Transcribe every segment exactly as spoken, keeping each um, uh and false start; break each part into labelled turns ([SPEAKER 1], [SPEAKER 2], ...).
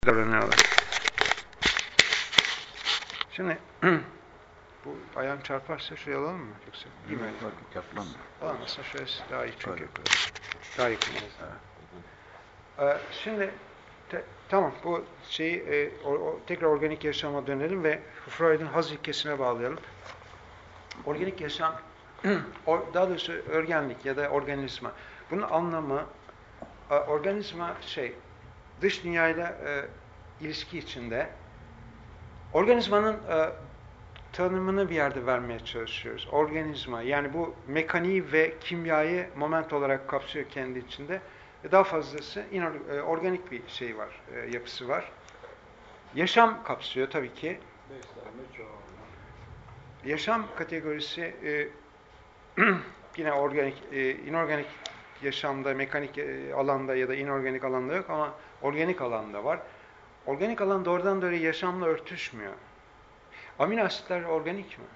[SPEAKER 1] davranıyorlar. Şimdi bu ayağım çarparsa şuraya alalım mı? Yoksa iyi mi?
[SPEAKER 2] Yapmam.
[SPEAKER 1] Alamazsa şurası daha iyi çünkü. Daha yakınız. Ee, şimdi te, tamam bu şeyi e, o, o, tekrar organik yaşama dönelim ve Freud'un haz ilkesine bağlayalım. Organik yaşam daha doğrusu örgenlik ya da organizma. Bunun anlamı organizma şey dış dünyayla e, ilişki içinde organizmanın e, tanımını bir yerde vermeye çalışıyoruz. Organizma yani bu mekaniği ve kimyayı moment olarak kapsıyor kendi içinde. Ve daha fazlası inor, e, organik bir şey var, e, yapısı var. Yaşam kapsıyor tabii ki. Yaşam kategorisi e, yine organik, e, inorganik yaşamda, mekanik e, alanda ya da inorganik alanda yok ama organik alanda var. Organik alan doğrudan doğruya yaşamla örtüşmüyor. Amino asitler organik mi?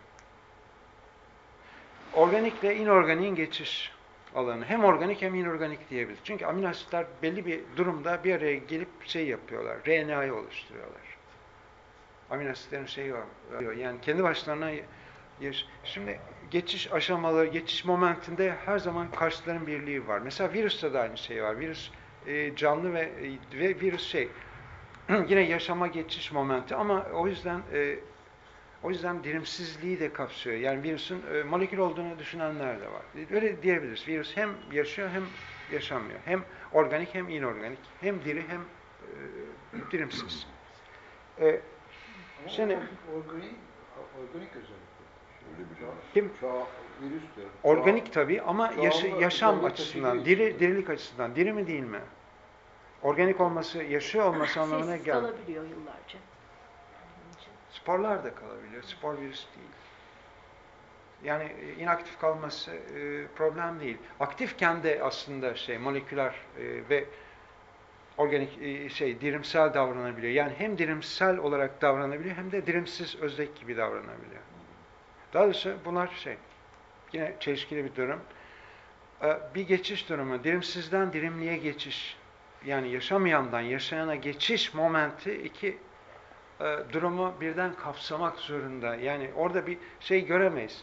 [SPEAKER 1] Organikle inorganiğin geçiş alanı. Hem organik hem inorganik diyebiliriz. Çünkü amino asitler belli bir durumda bir araya gelip şey yapıyorlar. R N A'yı oluşturuyorlar. Amino asitlerin şeyi var. Yani kendi başlarına yaş- Şimdi geçiş aşamaları, geçiş momentinde her zaman karşıtların birliği var. Mesela virüste de aynı şey var. Virüs e, canlı ve ve virüs şey yine yaşama geçiş momenti ama o yüzden e, o yüzden dirimsizliği de kapsıyor. Yani virüsün e, molekül olduğunu düşünenler de var. Öyle diyebiliriz. Virüs hem yaşıyor hem yaşamıyor. Hem organik hem inorganik. Hem diri hem e, dirimsiz. E, şimdi
[SPEAKER 2] organik, organik özellikle. Öyle bir
[SPEAKER 1] kim?
[SPEAKER 2] Virüs diyor.
[SPEAKER 1] Organik tabii ama yaşa, yaşam açısından, diri, dirilik açısından. Diri mi değil mi? Organik olması, yaşıyor olması anlamına
[SPEAKER 3] Sessiz
[SPEAKER 1] gelmiyor.
[SPEAKER 3] kalabiliyor yıllarca.
[SPEAKER 1] Sporlar da kalabiliyor. Spor virüs değil. Yani inaktif kalması e, problem değil. Aktifken de aslında şey moleküler e, ve organik e, şey dirimsel davranabiliyor. Yani hem dirimsel olarak davranabiliyor hem de dirimsiz özdek gibi davranabiliyor. Daha doğrusu bunlar şey yine çelişkili bir durum. E, bir geçiş durumu. Dirimsizden dirimliğe geçiş. Yani yaşamayandan yaşayana geçiş momenti iki e, durumu birden kapsamak zorunda. Yani orada bir şey göremeyiz.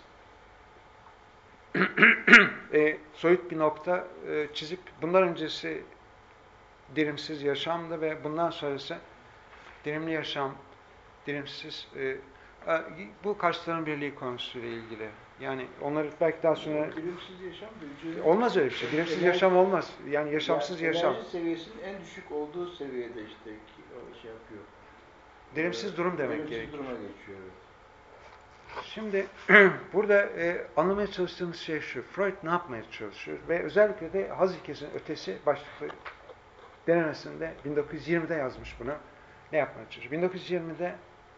[SPEAKER 1] e, soyut bir nokta e, çizip bundan öncesi dirimsiz yaşamdı ve bundan sonrası dirimli yaşam, dirimsiz e, e, bu karşıtların birliği konusuyla ilgili. Yani onları belki daha sonra
[SPEAKER 2] dirimsiz yaşam da
[SPEAKER 1] olmaz öyle bir şey. Dirimsiz enerji, yaşam olmaz. Yani yaşamsız
[SPEAKER 2] yani
[SPEAKER 1] yaşam.
[SPEAKER 2] Enerji seviyesinin en düşük olduğu seviyede işte şey yapıyor.
[SPEAKER 1] Dirimsiz durum demek
[SPEAKER 2] dirimsiz
[SPEAKER 1] gerekiyor.
[SPEAKER 2] Dirimsiz duruma geçiyor. Evet.
[SPEAKER 1] Şimdi burada e, anlamaya çalıştığımız şey şu. Freud ne yapmaya çalışıyor? Ve özellikle de haz ilkesinin ötesi başlıklı denemesinde bin dokuz yüz yirmide yazmış bunu. Ne yapmaya çalışıyor? bin dokuz yüz yirmide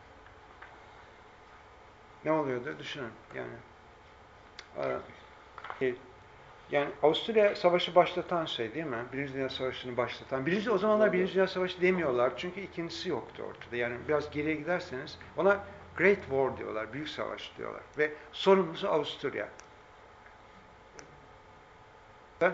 [SPEAKER 1] ne oluyordu? Düşünün. Yani e, yani Avusturya Savaşı başlatan şey değil mi? Birinci Dünya Savaşı'nı başlatan. Birinci, o zamanlar Birinci Dünya Savaşı demiyorlar. Çünkü ikincisi yoktu ortada. Yani biraz geriye giderseniz ona Great War diyorlar. Büyük Savaş diyorlar. Ve sorumlusu Avusturya. Ben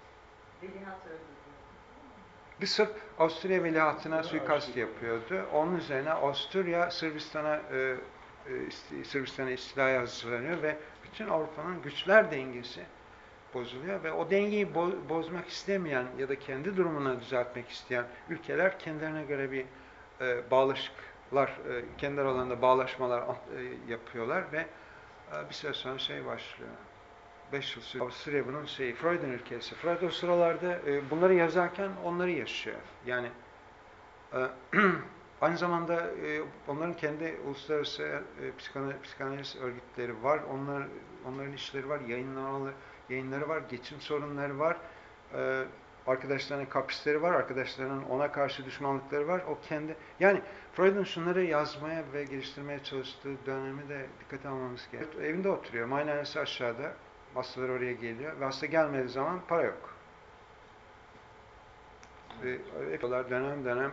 [SPEAKER 1] bir Sırp Avusturya veliahtına suikast yapıyordu. Onun üzerine Avusturya Sırbistan'a e, e, Sırbistan'a istilaya hazırlanıyor ve bütün Avrupa'nın güçler dengesi bozuluyor ve o dengeyi bo- bozmak istemeyen ya da kendi durumuna düzeltmek isteyen ülkeler kendilerine göre bir e, bağlaşıklar, e, kendi aralarında bağlaşmalar e, yapıyorlar ve e, bir süre sonra şey başlıyor. Beş yıl sürüyor. Avusturya bunun şeyi, Freud'un ülkesi. Freud o sıralarda e, bunları yazarken onları yaşıyor. Yani e, aynı zamanda e, onların kendi uluslararası e, psikana, psikanaliz örgütleri var. Onlar, onların işleri var, yayınlamalı yayınları var, geçim sorunları var. E, arkadaşlarının kaprisleri var, arkadaşlarının ona karşı düşmanlıkları var. O kendi, yani Freud'un şunları yazmaya ve geliştirmeye çalıştığı dönemi de dikkate almamız gerekiyor. Evinde oturuyor, muayenehanesi aşağıda. Hastalar oraya geliyor ve hasta gelmediği zaman para yok. Ve yapıyorlar dönem dönem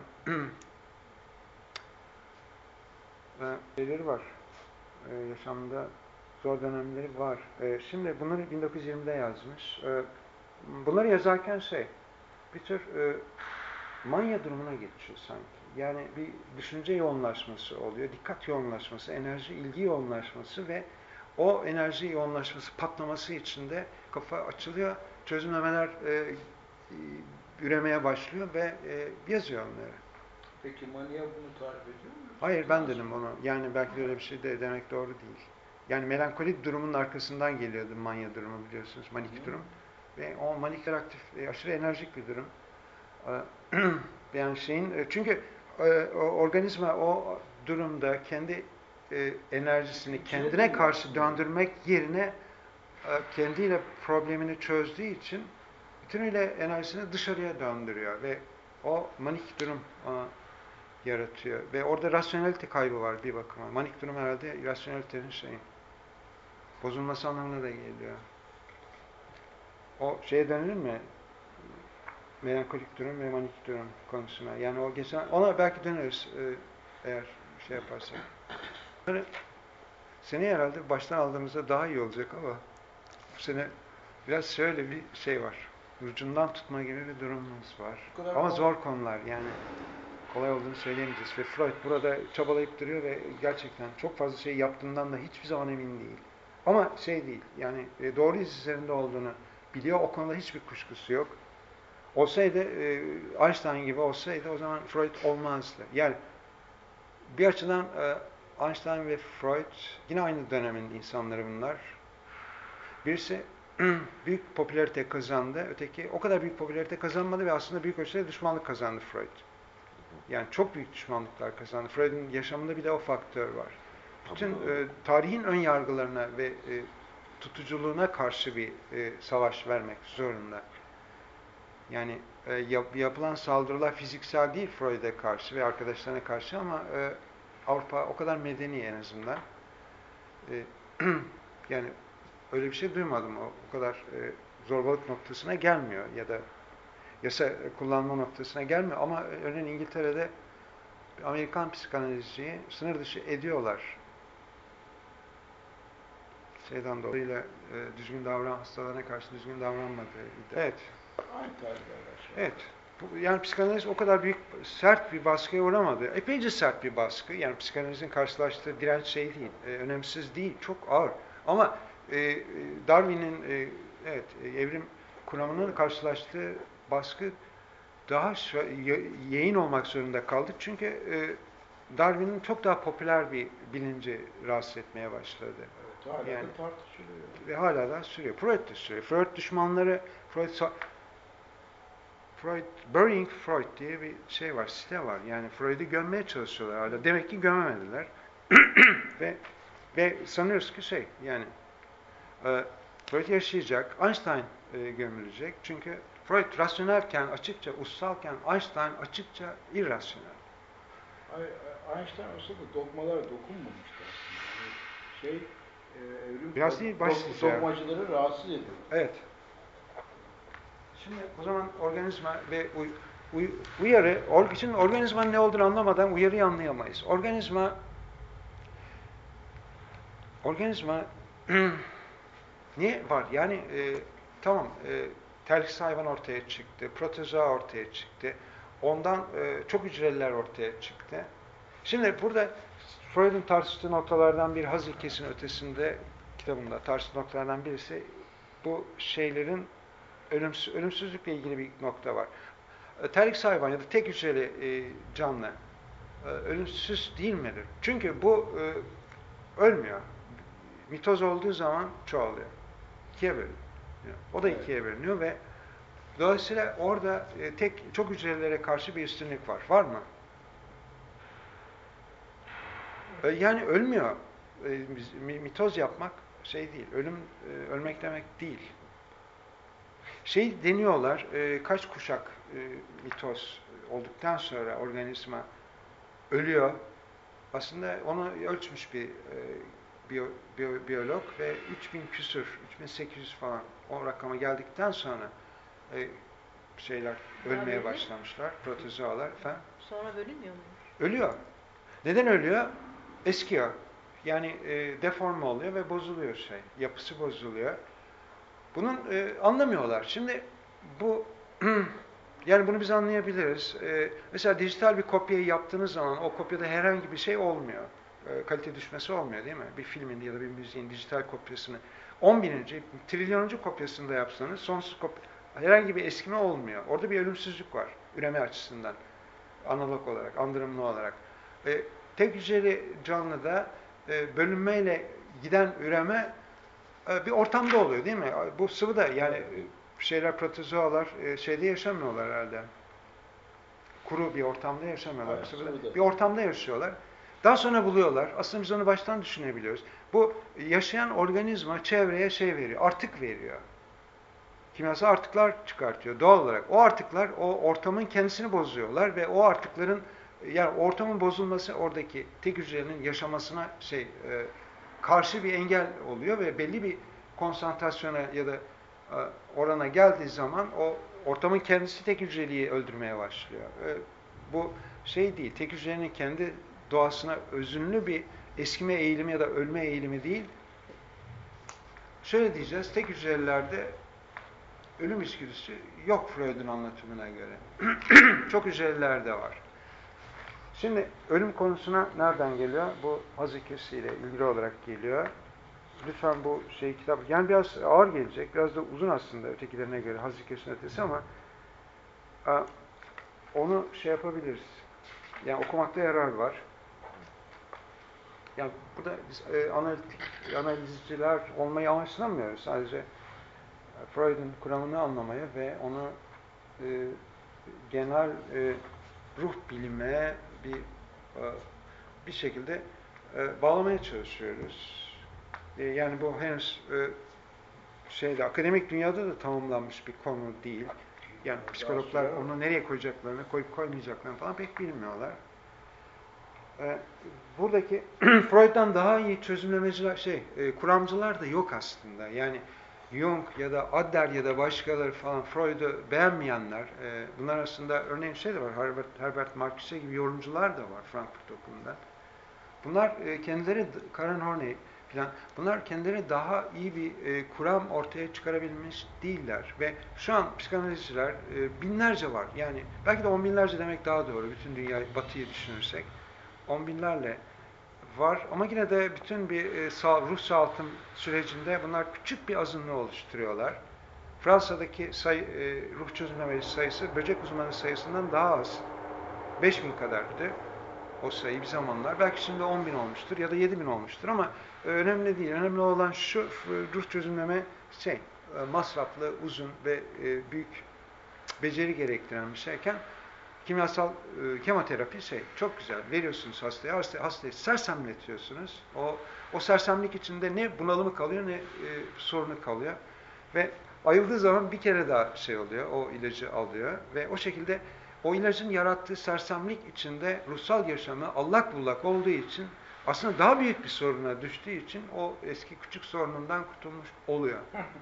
[SPEAKER 1] ve şeyleri var. Ee, yaşamda zor dönemleri var. Ee, şimdi bunları bin dokuz yüz yirmide yazmış. Ee, bunları yazarken şey, bir tür e, manya durumuna geçiyor sanki. Yani bir düşünce yoğunlaşması oluyor, dikkat yoğunlaşması, enerji, ilgi yoğunlaşması ve o enerji yoğunlaşması patlaması içinde kafa açılıyor, çözümlemeler e, üremeye başlıyor ve e, yazıyor onları.
[SPEAKER 2] Peki manya bunu tarif ediyor mu?
[SPEAKER 1] Hayır, ben dedim onu. Yani belki de öyle bir şey de demek doğru değil. Yani melankolik durumun arkasından geliyordu manya durumu, biliyorsunuz, manik durum. Ve o manik aktif, aşırı enerjik bir durum. Yani şeyin, çünkü o organizma o durumda kendi enerjisini kendine karşı döndürmek yerine kendiyle problemini çözdüğü için bütünüyle enerjisini dışarıya döndürüyor ve o manik durum ona yaratıyor. Ve orada rasyonelite kaybı var bir bakıma. Manik durum herhalde rasyonelitenin şeyin bozulması anlamına da geliyor. O şeye dönülür mü? Melankolik durum ve manik durum konusuna. Yani o geçen, ona belki döneriz e, eğer şey yaparsak. Yani seneye herhalde baştan aldığımızda daha iyi olacak ama bu sene biraz şöyle bir şey var. Ucundan tutma gibi bir durumumuz var. Ama zor konular yani. Kolay olduğunu söyleyemeyeceğiz. Ve Freud burada çabalayıp duruyor ve gerçekten çok fazla şey yaptığından da hiçbir zaman emin değil. Ama şey değil, yani doğru iz üzerinde olduğunu biliyor. O konuda hiçbir kuşkusu yok. Olsaydı, Einstein gibi olsaydı o zaman Freud olmazdı. Yani bir açıdan Einstein ve Freud yine aynı dönemin insanları bunlar. Birisi büyük popülarite kazandı, öteki o kadar büyük popülarite kazanmadı ve aslında büyük ölçüde düşmanlık kazandı Freud. Yani çok büyük düşmanlıklar kazandı. Freud'un yaşamında bir de o faktör var. Bütün e, tarihin ön yargılarına ve e, tutuculuğuna karşı bir e, savaş vermek zorunda. Yani e, yap, yapılan saldırılar fiziksel değil Freud'e karşı ve arkadaşlarına karşı ama e, Avrupa o kadar medeni en azından. E, yani öyle bir şey duymadım. O, o kadar e, zorbalık noktasına gelmiyor ya da yasa kullanma noktasına gelmiyor ama örneğin İngiltere'de Amerikan psikanalizciyi sınır dışı ediyorlar. Şeyden dolayı e, düzgün davran hastalarına karşı düzgün davranmadığı. Evet. Evet. Bu, yani psikanaliz o kadar büyük, sert bir baskıya uğramadı. Epeyce sert bir baskı. Yani psikanalizin karşılaştığı direnç şey değil, e, önemsiz değil, çok ağır. Ama e, Darwin'in e, evet evrim kuramının karşılaştığı baskı daha yeğin olmak zorunda kaldık. Çünkü e, Darwin'in çok daha popüler bir bilinci rahatsız etmeye başladı.
[SPEAKER 2] Evet, hala yani, da tartışılıyor.
[SPEAKER 1] Ve hala da sürüyor. Freud de sürüyor. Freud düşmanları, Freud, Freud, Burying Freud diye bir şey var, site var. Yani Freud'u gömmeye çalışıyorlar hala. Demek ki gömemediler. ve ve sanıyoruz ki şey, yani e, Freud yaşayacak, Einstein e, gömülecek. Çünkü Freud rasyonelken, açıkça ussalken, Einstein açıkça irrasyonel.
[SPEAKER 2] Einstein olsa da dogmalara dokunmamıştı aslında. Yani şey, e, evrim
[SPEAKER 1] biraz değil, başlıca.
[SPEAKER 2] Dogmacıları rahatsız ediyor.
[SPEAKER 1] Evet. Şimdi o zaman organizma ve uy, uy, uyarı, or, şimdi organizmanın ne olduğunu anlamadan uyarıyı anlayamayız. Organizma organizma niye var? Yani e, tamam, e, terliksiz hayvan ortaya çıktı, protozoa ortaya çıktı, ondan e, çok hücreliler ortaya çıktı. Şimdi burada Freud'un tartıştığı noktalardan bir haz ilkesinin ötesinde kitabında tartıştığı noktalardan birisi bu şeylerin ölümsüz, ölümsüzlükle ilgili bir nokta var. E, terliksiz hayvan ya da tek hücreli e, canlı e, ölümsüz değil midir? Çünkü bu e, ölmüyor. Mitoz olduğu zaman çoğalıyor. İkiye bölünüyor. O da ikiye bölünüyor ve dolayısıyla orada e, tek çok hücrelere karşı bir üstünlük var. Var mı? E, yani ölmüyor. E, mitoz yapmak şey değil. Ölüm e, ölmek demek değil. Şey deniyorlar. E, kaç kuşak e, mitoz olduktan sonra organizma ölüyor. Aslında onu ölçmüş bir e, biyo, biyo, biyolog ve üç bin küsür, üç bin sekiz yüz falan o rakama geldikten sonra e, şeyler ölmeye böyle başlamışlar, protozoalar efendim.
[SPEAKER 3] Sonra bölünmüyor mu?
[SPEAKER 1] Ölüyor. Neden ölüyor? Eskiyor. Yani e, deforme oluyor ve bozuluyor şey. Yapısı bozuluyor. Bunun e, anlamıyorlar. Şimdi bu Yani bunu biz anlayabiliriz. Ee, mesela dijital bir kopyayı yaptığınız zaman o kopyada herhangi bir şey olmuyor. Ee, kalite düşmesi olmuyor değil mi? Bir filmin ya da bir müziğin dijital kopyasını on bininci, trilyonuncu kopyasını da yapsanız sonsuz kopya, herhangi bir eskime olmuyor. Orada bir ölümsüzlük var üreme açısından. Analog olarak, andırımlı olarak. Ee, tek hücreli canlıda e, bölünmeyle giden üreme e, bir ortamda oluyor değil mi? Bu sıvı da yani e, şeyler, protozoalar e, şeyde yaşamıyorlar herhalde. Kuru bir ortamda yaşamıyorlar.
[SPEAKER 2] Evet,
[SPEAKER 1] Sıvıda. Bir ortamda yaşıyorlar. Daha sonra buluyorlar. Aslında biz onu baştan düşünebiliyoruz. Bu yaşayan organizma çevreye şey veriyor, artık veriyor. Kimyasal artıklar çıkartıyor doğal olarak. O artıklar o ortamın kendisini bozuyorlar ve o artıkların yani ortamın bozulması oradaki tek hücrenin yaşamasına şey e, karşı bir engel oluyor ve belli bir konsantrasyona ya da e, orana geldiği zaman o ortamın kendisi tek hücreliği öldürmeye başlıyor. E, bu şey değil, tek hücrenin kendi doğasına özünlü bir eskime eğilimi ya da ölme eğilimi değil. Şöyle diyeceğiz, tek hücrelilerde ölüm içgüdüsü yok Freud'un anlatımına göre. Çok hücrelilerde var. Şimdi ölüm konusuna nereden geliyor? Bu haz ilkesiyle ilgili olarak geliyor. Lütfen bu şey kitap, yani biraz ağır gelecek, biraz da uzun aslında ötekilerine göre haz ilkesinin ötesi ama a, onu şey yapabiliriz. Yani okumakta yarar var. Yani burada biz e, analitik, analizciler olmayı amaçlamıyoruz. Sadece Freud'un kuramını anlamaya ve onu e, genel e, ruh bilime bir e, bir şekilde e, bağlamaya çalışıyoruz. E, yani bu henüz e, şeyde akademik dünyada da tamamlanmış bir konu değil. Yani psikologlar onu nereye koyacaklarını, koyup koymayacaklarını falan pek bilmiyorlar. E, buradaki Freud'dan daha iyi çözümlemeciler, şey, e, kuramcılar da yok aslında. Yani Jung ya da Adler ya da başkaları falan Freud'u beğenmeyenler, e, bunlar arasında örneğin şey de var, Herbert, Herbert Marcuse gibi yorumcular da var Frankfurt Okulu'nda. Bunlar e, kendileri, Karen Horney falan, bunlar kendileri daha iyi bir e, kuram ortaya çıkarabilmiş değiller. Ve şu an psikanalizciler e, binlerce var. Yani belki de on binlerce demek daha doğru, bütün dünya, Batı'yı düşünürsek. On binlerle var ama yine de bütün bir e, sağ, ruh sağaltım sürecinde bunlar küçük bir azınlığı oluşturuyorlar. Fransa'daki sayı, e, ruh çözümlemeci sayısı böcek uzmanı sayısından daha az. beş bin kadardı o sayı bir zamanlar. Belki şimdi on bin olmuştur ya da yedi bin olmuştur ama e, önemli değil. Önemli olan şu, ruh çözümleme şey, e, masraflı, uzun ve e, büyük beceri gerektiren bir şeyken kimyasal e, kemoterapi şey çok güzel. Veriyorsunuz hastaya, hastayı, hastayı sersemletiyorsunuz. O o sersemlik içinde ne bunalımı kalıyor ne e, sorunu kalıyor. Ve ayıldığı zaman bir kere daha şey oluyor. O ilacı alıyor ve o şekilde o ilacın yarattığı sersemlik içinde ruhsal yaşamı allak bullak olduğu için aslında daha büyük bir soruna düştüğü için o eski küçük sorunundan kurtulmuş oluyor.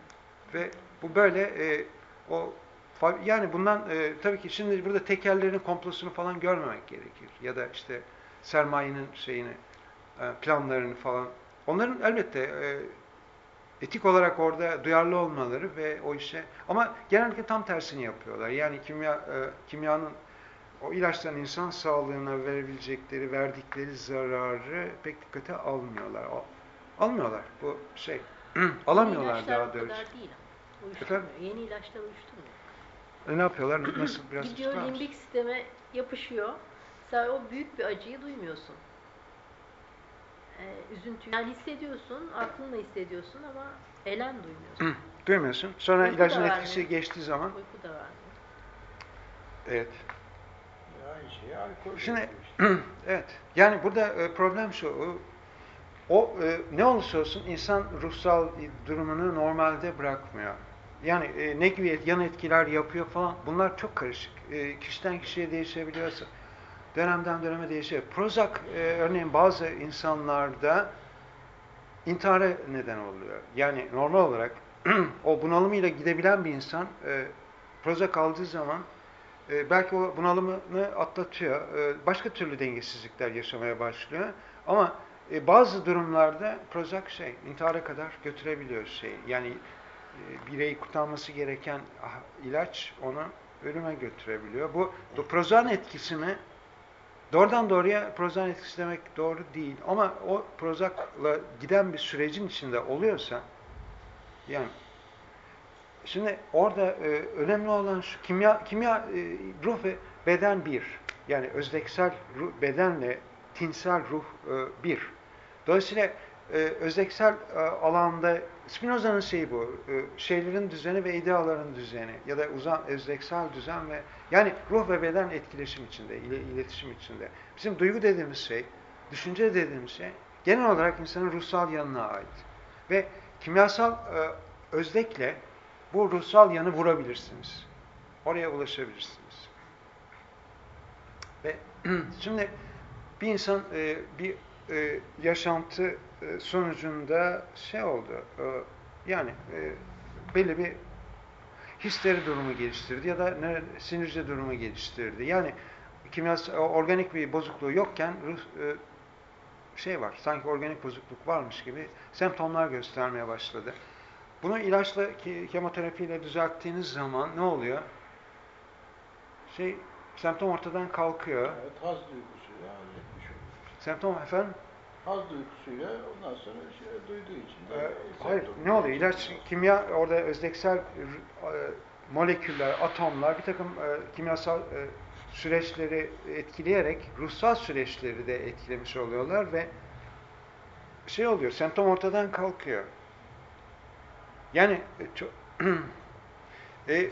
[SPEAKER 1] Ve bu böyle e, o yani bundan e, tabii ki şimdi burada tekellerin komplosunu falan görmemek gerekir. Ya da işte sermayenin şeyini, e, planlarını falan. Onların elbette e, etik olarak orada duyarlı olmaları ve o işe ama genellikle tam tersini yapıyorlar. Yani kimya e, kimyanın o ilaçların insan sağlığına verebilecekleri, verdikleri zararı pek dikkate almıyorlar. Al, almıyorlar. Bu şey alamıyorlar daha doğrusu.
[SPEAKER 3] Yeni ilaçlar o kadar değil. Uyuşturmuyor. Yeni ilaçlar uyuşturmuyor.
[SPEAKER 1] E ne yapıyorlar? Nasıl? Biraz
[SPEAKER 3] gidiyor limbik sisteme yapışıyor. Sen o büyük bir acıyı duymuyorsun. Ee, üzüntü. Yani hissediyorsun, aklınla hissediyorsun ama elem duymuyorsun.
[SPEAKER 1] Duymuyorsun. Sonra
[SPEAKER 3] Uyku
[SPEAKER 1] ilacın
[SPEAKER 3] da
[SPEAKER 1] etkisi
[SPEAKER 3] vermiyor.
[SPEAKER 1] geçtiği zaman.
[SPEAKER 3] Uyku da vermiyor.
[SPEAKER 1] Evet.
[SPEAKER 2] Aynı şey alkol.
[SPEAKER 1] Şimdi
[SPEAKER 2] işte.
[SPEAKER 1] evet. Yani burada e, problem şu. O, o e, ne olursa olsun insan ruhsal durumunu normalde bırakmıyor. Yani e, ne gibi yan etkiler yapıyor falan. Bunlar çok karışık. E, kişiden kişiye değişebiliyor. Dönemden döneme değişiyor. Prozac e, örneğin bazı insanlarda intihara neden oluyor. Yani normal olarak o bunalımıyla gidebilen bir insan e, Prozac aldığı zaman e, belki o bunalımını atlatıyor. E, başka türlü dengesizlikler yaşamaya başlıyor. Ama e, bazı durumlarda Prozac şey intihara kadar götürebiliyor şey. Yani e, bireyi kurtarması gereken ah, ilaç onu ölüme götürebiliyor. Bu, bu Prozac etkisi mi? Doğrudan doğruya Prozac etkisi demek doğru değil. Ama o Prozac'la giden bir sürecin içinde oluyorsa, yani şimdi orada e, önemli olan şu, kimya, kimya e, ruh ve beden bir. Yani özdeksel ruh, bedenle tinsel ruh e, bir. Dolayısıyla e, özdeksel e, alanda Spinoza'nın şeyi bu, e, şeylerin düzeni ve ideaların düzeni ya da uzam, özdeksel düzen ve yani ruh ve beden etkileşim içinde, ile, iletişim içinde. Bizim duygu dediğimiz şey, düşünce dediğimiz şey genel olarak insanın ruhsal yanına ait. Ve kimyasal e, özdekle bu ruhsal yanı vurabilirsiniz. Oraya ulaşabilirsiniz. Ve şimdi bir insan e, bir e, yaşantı e, sonucunda şey oldu, e, yani e, belli bir histeri durumu geliştirdi ya da ne, sinirci durumu geliştirdi. Yani kimyasal, organik bir bozukluğu yokken ruh, e, şey var, sanki organik bozukluk varmış gibi semptomlar göstermeye başladı. Bunu ilaçla, kemoterapiyle düzelttiğiniz zaman ne oluyor? Şey, semptom ortadan kalkıyor.
[SPEAKER 2] Evet, haz duygusuyla halletmiş oluyor.
[SPEAKER 1] Semptom efendim?
[SPEAKER 2] Haz duygusuyla ondan sonra şey, duyduğu için de...
[SPEAKER 1] Ee, hayır, ne oluyor? İlaç, kimya, orada özdeksel e, moleküller, atomlar, bir takım e, kimyasal e, süreçleri etkileyerek ruhsal süreçleri de etkilemiş oluyorlar ve şey oluyor, semptom ortadan kalkıyor. Yani e, çok, e,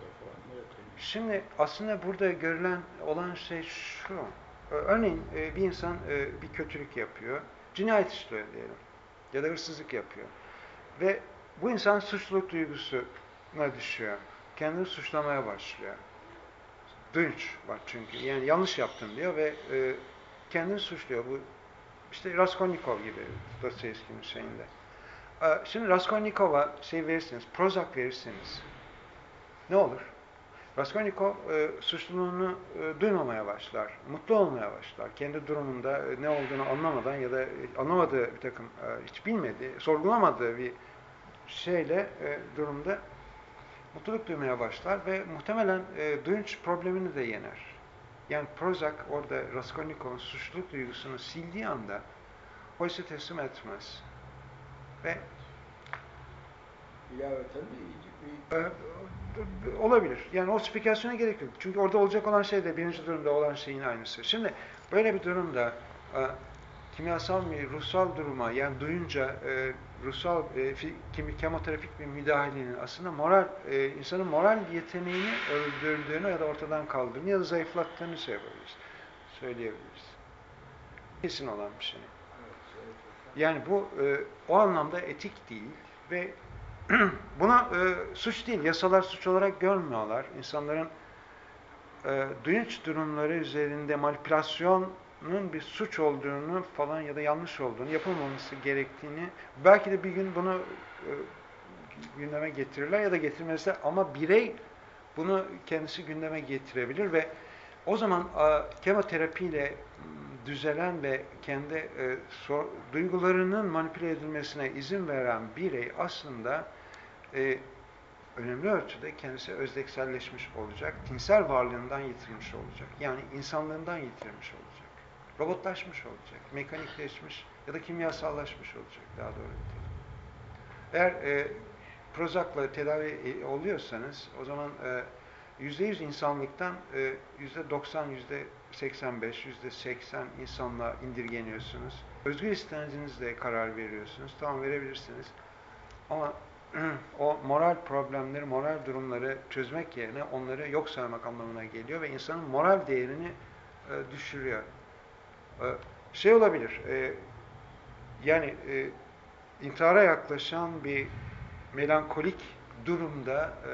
[SPEAKER 1] şimdi aslında burada görülen olan şey şu. Örneğin bir insan bir kötülük yapıyor, cinayet işliyor diyelim ya da hırsızlık yapıyor. Ve bu insan suçluluk duygusuna düşüyor. Kendini suçlamaya başlıyor. Dünç var çünkü. Yani yanlış yaptım diyor ve kendini suçluyor. Bu işte Raskolnikov gibi Dostoyevski'nin şeyinde. Şimdi Raskolnikov'a şey verirsiniz, Prozac verirseniz ne olur? Raskolnikov e, suçluluğunu e, duymamaya başlar, mutlu olmaya başlar. Kendi durumunda e, ne olduğunu anlamadan ya da e, anlamadığı bir takım, e, hiç bilmediği, sorgulamadığı bir şeyle e, durumda mutluluk duymaya başlar ve muhtemelen e, duyunç problemini de yener. Yani Prozac orada Raskolnikov'un suçluluk duygusunu sildiği anda o hissi teslim etmez. Ve
[SPEAKER 2] İlaveten bir, bir...
[SPEAKER 1] Ee, olabilir. Yani o spikasyona gerek yok. Çünkü orada olacak olan şey de birinci durumda olan şeyin aynısı. Şimdi böyle bir durumda e, kimyasal bir ruhsal duruma yani duyunca e, ruhsal e, kemoterapik bir müdahalenin aslında moral e, insanın moral yeteneğini öldürdüğünü ya da ortadan kaldırdığını ya da zayıflattığını şey yapabiliriz. Söyleyebiliriz. Kesin olan bir şey. Yani bu e, o anlamda etik değil ve buna e, suç değil, yasalar suç olarak görmüyorlar. İnsanların e, duyunç durumları üzerinde manipülasyonun bir suç olduğunu falan ya da yanlış olduğunu, yapılmaması gerektiğini, belki de bir gün bunu e, gündeme getirirler ya da getirmezler ama birey bunu kendisi gündeme getirebilir ve o zaman e, kemoterapiyle düzelen ve kendi e, so, duygularının manipüle edilmesine izin veren birey aslında e, önemli ölçüde kendisi özdekselleşmiş olacak, tinsel varlığından yitirmiş olacak. Yani insanlığından yitirmiş olacak. Robotlaşmış olacak, mekanikleşmiş ya da kimyasallaşmış olacak daha doğru. Eğer e, Prozac'la tedavi oluyorsanız o zaman e, yüzde yüz insanlıktan e, yüzde doksan, yüzde seksen beş, yüzde seksen insanla indirgeniyorsunuz. Özgür isteğinizle karar veriyorsunuz. Tamam verebilirsiniz. Ama o moral problemleri, moral durumları çözmek yerine onları yok saymak anlamına geliyor ve insanın moral değerini e, düşürüyor. E, şey olabilir, e, yani e, intihara yaklaşan bir melankolik durumda e,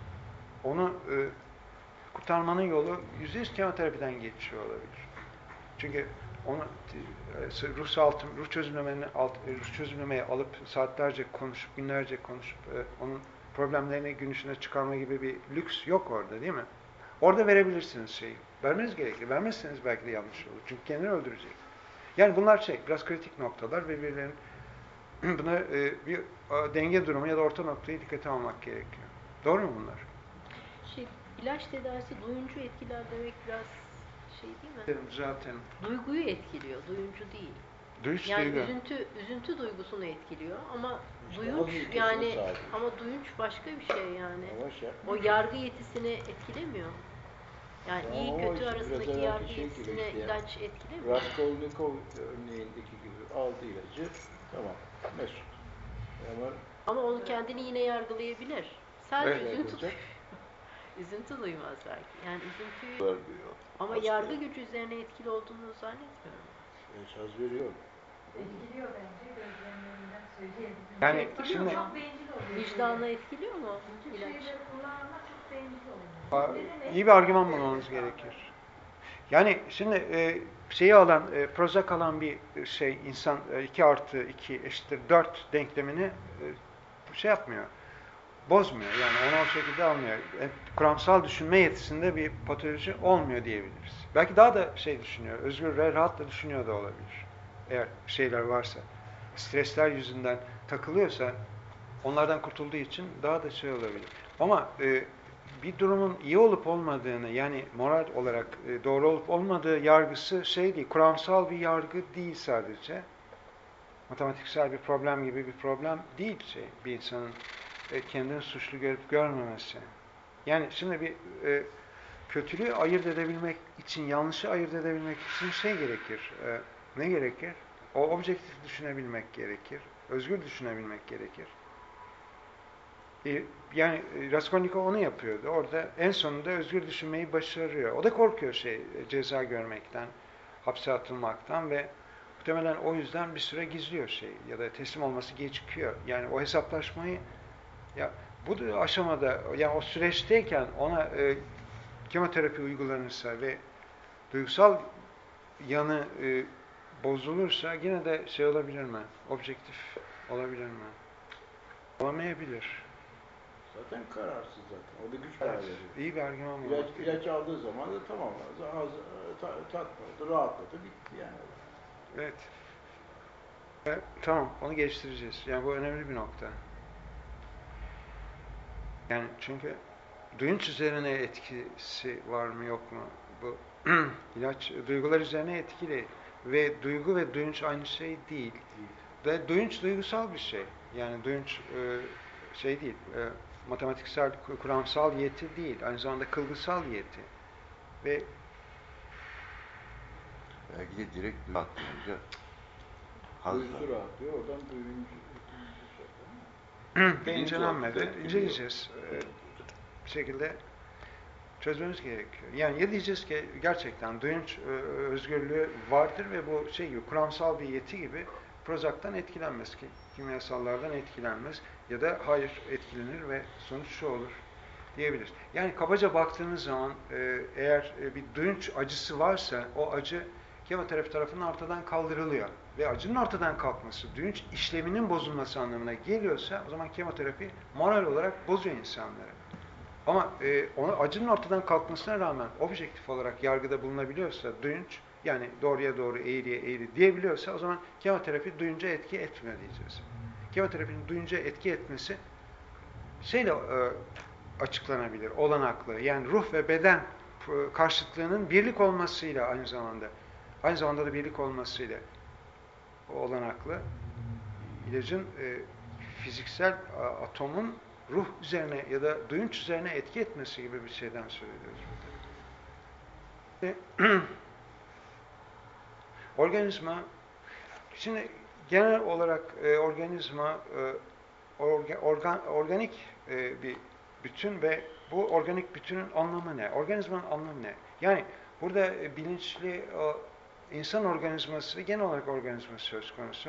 [SPEAKER 1] onu e, kurtarmanın yolu yüzde yüz kemoterapiden geçiyor olabilir. Çünkü onu e, ruh sağaltım, ruh çözümlemenin alt, ruh çözümlemeye alıp saatlerce konuşup, günlerce konuşup e, onun problemlerini gün içine çıkarma gibi bir lüks yok orada değil mi? Orada verebilirsiniz şeyi. Vermeniz gerekir. Vermezseniz belki de yanlış olur. Çünkü kendini öldürecek. Yani bunlar şey, biraz kritik noktalar ve birbirlerinin buna e, bir e, denge durumu ya da orta noktayı dikkate almak gerekiyor. Doğru mu bunlar?
[SPEAKER 3] Şey, ilaç tedavisi duyuncu etkiler demek biraz şey değil mi?
[SPEAKER 1] Dedim zaten.
[SPEAKER 3] Duyguyu etkiliyor, duyuncu değil.
[SPEAKER 1] Duyuş
[SPEAKER 3] Yani
[SPEAKER 1] duygu.
[SPEAKER 3] üzüntü, üzüntü duygusunu etkiliyor ama
[SPEAKER 2] İşte
[SPEAKER 3] duyunç
[SPEAKER 2] az
[SPEAKER 3] yani
[SPEAKER 2] ilkesine sahip.
[SPEAKER 3] ama duyunç başka bir şey yani.
[SPEAKER 2] Ama şey
[SPEAKER 3] O yargı yetisini etkilemiyor. Yani
[SPEAKER 2] Tamam
[SPEAKER 3] iyi
[SPEAKER 2] ama
[SPEAKER 3] kötü
[SPEAKER 2] işte
[SPEAKER 3] arasındaki
[SPEAKER 2] biraz
[SPEAKER 3] yargı
[SPEAKER 2] evvelki şey gibi
[SPEAKER 3] yetisini
[SPEAKER 2] işte ya.
[SPEAKER 3] ilaç etkilemiyor.
[SPEAKER 2] Raskolnikov örneğindeki gibi aldı ilacı, tamam, mesut. Ama
[SPEAKER 3] Ama onu kendini yine yargılayabilir. Sadece
[SPEAKER 1] Evet.
[SPEAKER 3] üzüntü
[SPEAKER 2] olacak.
[SPEAKER 3] üzüntü duymaz belki. Yani üzüntüyü
[SPEAKER 2] Diyor.
[SPEAKER 3] ama
[SPEAKER 2] Hasta.
[SPEAKER 3] yargı gücü üzerine etkili olduğunu zannetmiyorum.
[SPEAKER 2] Esas veriyor.
[SPEAKER 4] Etkiliyor bence, gözlemlerinden söyleyebilirim.
[SPEAKER 1] Yani
[SPEAKER 3] Etkiliyor
[SPEAKER 1] şimdi
[SPEAKER 4] Çok bencil oluyor.
[SPEAKER 3] Vicdanla etkiliyor mu
[SPEAKER 4] Bu tür
[SPEAKER 3] ilaç?
[SPEAKER 4] şeyleri kullananlar çok bencil
[SPEAKER 1] a-
[SPEAKER 4] oluyor. Ne demek?
[SPEAKER 1] iyi bir argüman bulmamız gerekir. Yani şimdi e, şeyi alan, e, Prozac alan bir şey insan e, iki artı iki eşittir dört denklemini e, şey yapmıyor. Bozmuyor. Yani onu o şekilde almıyor. E, kuramsal düşünme yetisinde bir patoloji olmuyor diyebiliriz. Belki daha da şey düşünüyor. Özgür ve rahat da düşünüyor da olabilir. Eğer şeyler varsa. Stresler yüzünden takılıyorsa onlardan kurtulduğu için daha da şey olabilir. Ama e, bir durumun iyi olup olmadığını yani moral olarak e, doğru olup olmadığı yargısı şey değil, kuramsal bir yargı değil sadece. Matematiksel bir problem gibi bir problem değil şey bir insanın e, kendini suçlu görüp görmemesi. Yani şimdi bir e, kötülüğü ayırt edebilmek için, yanlışı ayırt edebilmek için şey gerekir. E, ne gerekir? O objektif düşünebilmek gerekir. Özgür düşünebilmek gerekir. E, yani e, Raskolnikov onu yapıyordu. Orada en sonunda özgür düşünmeyi başarıyor. O da korkuyor şey e, ceza görmekten, hapse atılmaktan ve muhtemelen o yüzden bir süre gizliyor şey ya da teslim olması gecikiyor. Yani o hesaplaşmayı ya bu da aşamada yani o süreçteyken ona e, kemoterapi uygulanırsa ve duygusal yanı e, bozulursa yine de şey olabilir mi? Objektif olabilir mi? Olamayabilir.
[SPEAKER 2] Zaten kararsız zaten. O da güç karar
[SPEAKER 1] Evet,
[SPEAKER 2] veriyor.
[SPEAKER 1] iyi bir argüman
[SPEAKER 2] İlaç,
[SPEAKER 1] bulmak gerekiyor.
[SPEAKER 2] ilaç aldığı zaman da tamam, az, ta, tatmadı, rahatladı, bitti yani.
[SPEAKER 1] Evet. E, tamam, onu geliştireceğiz. Yani bu önemli bir nokta. Yani çünkü duyunç üzerine etkisi var mı yok mu? Bu ilaç duygular üzerine etkili ve duygu ve duyunç aynı şey değil. Ve duyunç duygusal bir şey. Yani duyunç e, şey değil, e, matematiksel, kuramsal yeti değil. Aynı zamanda kılgısal yeti. Ve
[SPEAKER 5] Belki de direkt rahatlayınca haz
[SPEAKER 2] Duyusu
[SPEAKER 5] var.
[SPEAKER 2] rahatlıyor, oradan duyuncu, duyuncu şey yapıyor.
[SPEAKER 1] de
[SPEAKER 5] Bilinç
[SPEAKER 1] incelenmedi.
[SPEAKER 5] altında etkiliyor.
[SPEAKER 1] İnceleyeceğiz. E, bir şekilde çözmemiz gerekiyor. Yani ya diyeceğiz ki gerçekten duyunç e, özgürlüğü vardır ve bu şey gibi kuramsal bir yeti gibi Prozac'tan etkilenmez ki kimyasallardan etkilenmez ya da hayır etkilenir ve sonuç şu olur diyebiliriz. Yani kabaca baktığınız zaman e, eğer e, bir duyunç acısı varsa o acı kemoterapi tarafından ortadan kaldırılıyor ve acının ortadan kalkması duyunç işleminin bozulması anlamına geliyorsa o zaman kemoterapi moral olarak bozuyor insanları. Ama e, onu acının ortadan kalkmasına rağmen objektif olarak yargıda bulunabiliyorsa duyunç, yani doğruya doğru, eğriye eğri diyebiliyorsa o zaman kemoterapi duyunca etki etmiyor diyeceğiz. Kemoterapinin duyunca etki etmesi şeyle e, açıklanabilir, olanaklı. Yani ruh ve beden e, karşıtlığının birlik olmasıyla aynı zamanda, aynı zamanda da birlik olmasıyla olanaklı. İlacın e, fiziksel a, atomun ruh üzerine ya da duyunç üzerine etki etmesi gibi bir şeyden söz ediyoruz burada. Organizma, şimdi genel olarak e, organizma e, orga, organ, organik e, bir bütün ve bu organik bütünün anlamı ne? Organizmanın anlamı ne? Yani burada e, bilinçli o, insan organizması, genel olarak organizma söz konusu.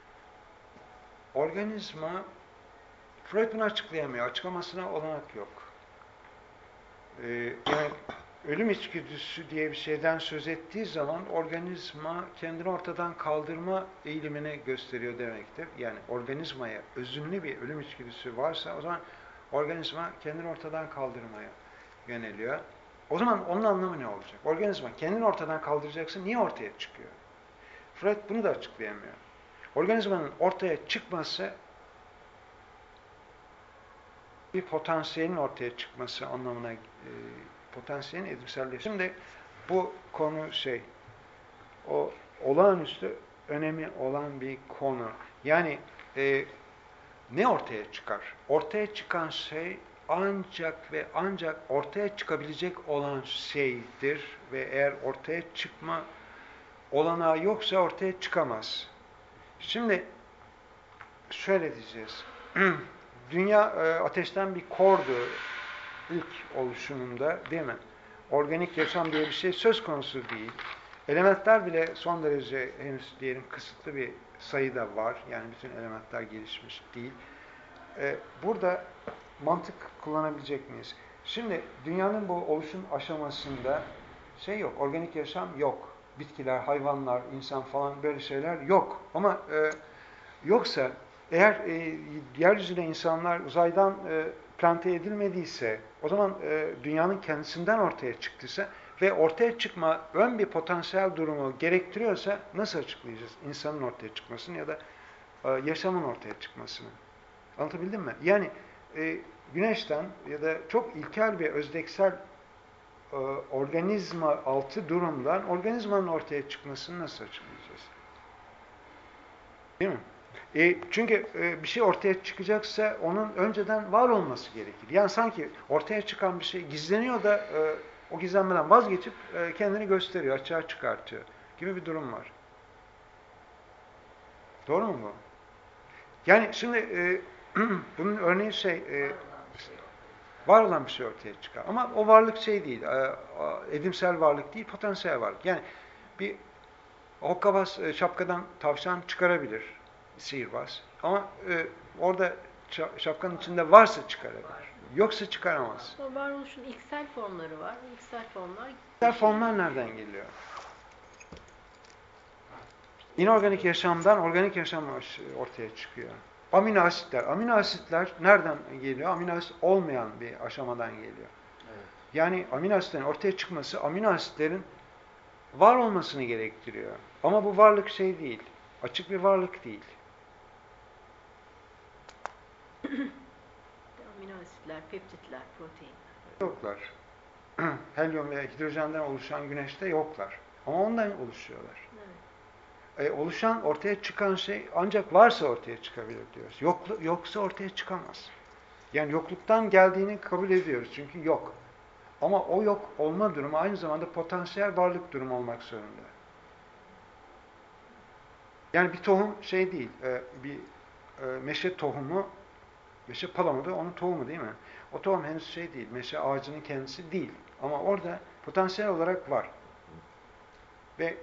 [SPEAKER 1] Organizma, Freud bunu açıklayamıyor. Açıklamasına olanak yok. Ee, yani ölüm içgüdüsü diye bir şeyden söz ettiği zaman organizma kendini ortadan kaldırma eğilimini gösteriyor demektir. Yani organizmaya özünlü bir ölüm içgüdüsü varsa o zaman organizma kendini ortadan kaldırmaya yöneliyor. O zaman onun anlamı ne olacak? Organizma kendini ortadan kaldıracaksa niye ortaya çıkıyor? Freud bunu da açıklayamıyor. Organizmanın ortaya çıkması bir potansiyelin ortaya çıkması anlamına e, potansiyelin edimselleşmesi. Şimdi bu konu şey o olağanüstü önemi olan bir konu. Yani e, ne ortaya çıkar? Ortaya çıkan şey ancak ve ancak ortaya çıkabilecek olan şeydir ve eğer ortaya çıkma olanağı yoksa ortaya çıkamaz. Şimdi şöyle diyeceğiz. Dünya e, ateşten bir kordu ilk oluşumunda, değil mi? Organik yaşam diye bir şey söz konusu değil. Elementler bile son derece henüz diyelim kısıtlı bir sayıda var. Yani bütün elementler gelişmiş değil. Ee, burada mantık kullanabilecek miyiz? Şimdi dünyanın bu oluşum aşamasında şey yok, organik yaşam yok. Bitkiler, hayvanlar, insan falan böyle şeyler yok. Ama e, yoksa eğer e, yeryüzüne insanlar uzaydan e, plante edilmediyse, o zaman e, dünyanın kendisinden ortaya çıktıysa ve ortaya çıkma ön bir potansiyel durumu gerektiriyorsa nasıl açıklayacağız insanın ortaya çıkmasını ya da e, yaşamın ortaya çıkmasını? Anlatabildim mi? Yani e, güneşten ya da çok ilkel bir özdeksel e, organizma altı durumdan organizmanın ortaya çıkmasını nasıl açıklayacağız? Değil mi? E, çünkü e, bir şey ortaya çıkacaksa onun önceden var olması gerekir. Yani sanki ortaya çıkan bir şey gizleniyor da e, o gizlenmeden vazgeçip e, kendini gösteriyor, açığa çıkartıyor gibi bir durum var. Doğru mu bu? Yani şimdi e, bunun örneği şey, e, var olan bir şey ortaya çıkar. Ama o varlık şey değil, e, edimsel varlık değil, potansiyel varlık. Yani bir hokkabaz e, şapkadan tavşan çıkarabilir, sihirbaz. Ama e, orada şapkanın içinde varsa çıkarabilir. Yoksa çıkaramaz.
[SPEAKER 3] O varoluşun ilksel formları var. İlksel formlar.
[SPEAKER 1] İlksel formlar nereden geliyor? İnorganik yaşamdan organik yaşam ortaya çıkıyor. Amino asitler. Amino asitler nereden geliyor? Amino asit olmayan bir aşamadan geliyor.
[SPEAKER 2] Evet.
[SPEAKER 1] Yani amino asitlerin ortaya çıkması amino asitlerin var olmasını gerektiriyor. Ama bu varlık şey değil. Açık bir varlık değil.
[SPEAKER 3] Amino asitler, peptitler, proteinler.
[SPEAKER 1] Yoklar. Helyum ve hidrojenden oluşan güneşte yoklar. Ama ondan oluşuyorlar.
[SPEAKER 3] Evet.
[SPEAKER 1] E, oluşan, ortaya çıkan şey ancak varsa ortaya çıkabilir diyoruz. Yok, yoksa ortaya çıkamaz. Yani yokluktan geldiğini kabul ediyoruz. Çünkü yok. Ama o yok olma durumu aynı zamanda potansiyel varlık durumu olmak zorunda. Yani bir tohum şey değil, e, bir e, meşe tohumu, meşe palamudu onun tohumu değil mi? O tohum henüz şey değil, meşe ağacının kendisi değil. Ama orada potansiyel olarak var. Ve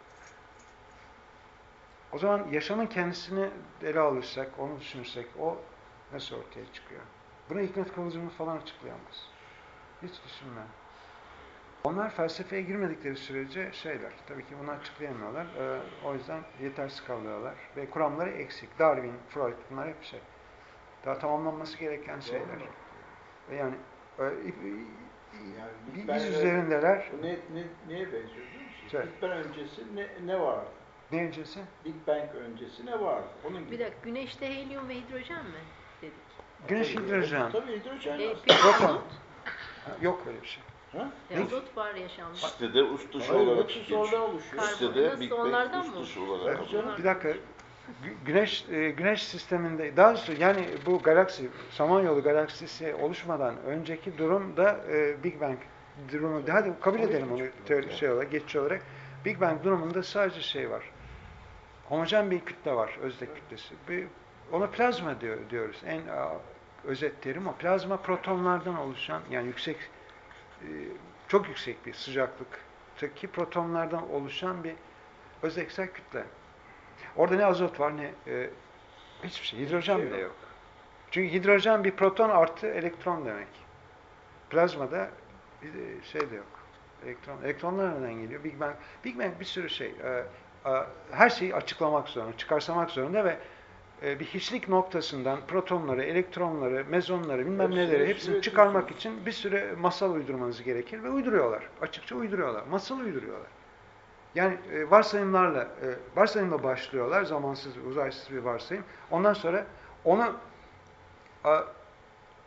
[SPEAKER 1] o zaman yaşamın kendisini ele alırsak, onu düşünürsek, o nasıl ortaya çıkıyor? Bunu Hikmet Kıvılcımlı falan açıklayamaz. Hiç düşünme. Onlar felsefeye girmedikleri sürece şeyler, tabii ki bunu açıklayamıyorlar. Ee, o yüzden yetersiz kalıyorlar. Ve kuramları eksik. Darwin, Freud, bunlar hep şey. Daha tamamlanması gereken şeyler. Ve yani e,
[SPEAKER 2] Yani
[SPEAKER 1] bir
[SPEAKER 2] Big
[SPEAKER 1] iz
[SPEAKER 2] Bang-
[SPEAKER 1] üzerindeler.
[SPEAKER 2] Bu ne, ne, neye benziyor biliyor musun?
[SPEAKER 1] Şey.
[SPEAKER 2] Big Bang öncesi ne, ne vardı?
[SPEAKER 1] Ne öncesi?
[SPEAKER 2] Big Bang öncesi ne vardı? Onun gibi.
[SPEAKER 3] Bir dakika, güneşte helyum ve hidrojen mi dedik?
[SPEAKER 1] Güneş
[SPEAKER 2] Tabii,
[SPEAKER 1] hidrojen.
[SPEAKER 2] Tabii hidrojen.
[SPEAKER 3] E,
[SPEAKER 2] aslında.
[SPEAKER 3] peki
[SPEAKER 1] Proton.
[SPEAKER 3] azot?
[SPEAKER 1] Ha, yok öyle bir şey.
[SPEAKER 2] Ha?
[SPEAKER 3] E, azot var yaşamda.
[SPEAKER 5] İşte de uç dışı
[SPEAKER 2] Hayır,
[SPEAKER 5] olarak
[SPEAKER 2] hepsi
[SPEAKER 5] geçiyor.
[SPEAKER 2] sonradan oluşuyor.
[SPEAKER 3] Karbon.
[SPEAKER 5] İşte de
[SPEAKER 3] Nasıl,
[SPEAKER 5] Big Bang
[SPEAKER 3] onlardan
[SPEAKER 5] uç
[SPEAKER 3] mı
[SPEAKER 5] dışı
[SPEAKER 3] oluşuyor?
[SPEAKER 5] olarak.
[SPEAKER 1] Evet,
[SPEAKER 3] Onlar-
[SPEAKER 1] bir dakika. Gü- Güneş e, güneş sisteminde daha doğrusu yani bu galaksi Samanyolu galaksisi oluşmadan önceki durumda e, Big Bang durumu hadi kabul edelim onu teori şey olarak geçici olarak. Big Bang durumunda sadece şey var. Homojen bir kütle var, özdek kütlesi. Bir, ona plazma diyor, diyoruz. En a, özet terim o. Plazma protonlardan oluşan yani yüksek e, çok yüksek bir sıcaklıktaki protonlardan oluşan bir özdeksel kütle. Orada ne azot var ne e, hiçbir şey. Hidrojen
[SPEAKER 2] Şey
[SPEAKER 1] bile
[SPEAKER 2] yok.
[SPEAKER 1] yok. Çünkü hidrojen bir proton artı elektron demek. Plazmada bir de şey de yok. Elektron. Elektronlar nereden geliyor? Big Bang. Big Bang bir sürü şey. E, e, her şeyi açıklamak zorunda, çıkarsamak zorunda ve e, bir hiçlik noktasından protonları, elektronları, mezonları, bilmem
[SPEAKER 2] Hepsini
[SPEAKER 1] neleri hepsini
[SPEAKER 2] üretiyorsunuz.
[SPEAKER 1] çıkarmak için bir sürü masal uydurmanız gerekir ve uyduruyorlar. Açıkça uyduruyorlar. Masal uyduruyorlar. Yani e, varsayımlarla, e, varsayımla başlıyorlar, zamansız, uzaysız bir varsayım. Ondan sonra onu a,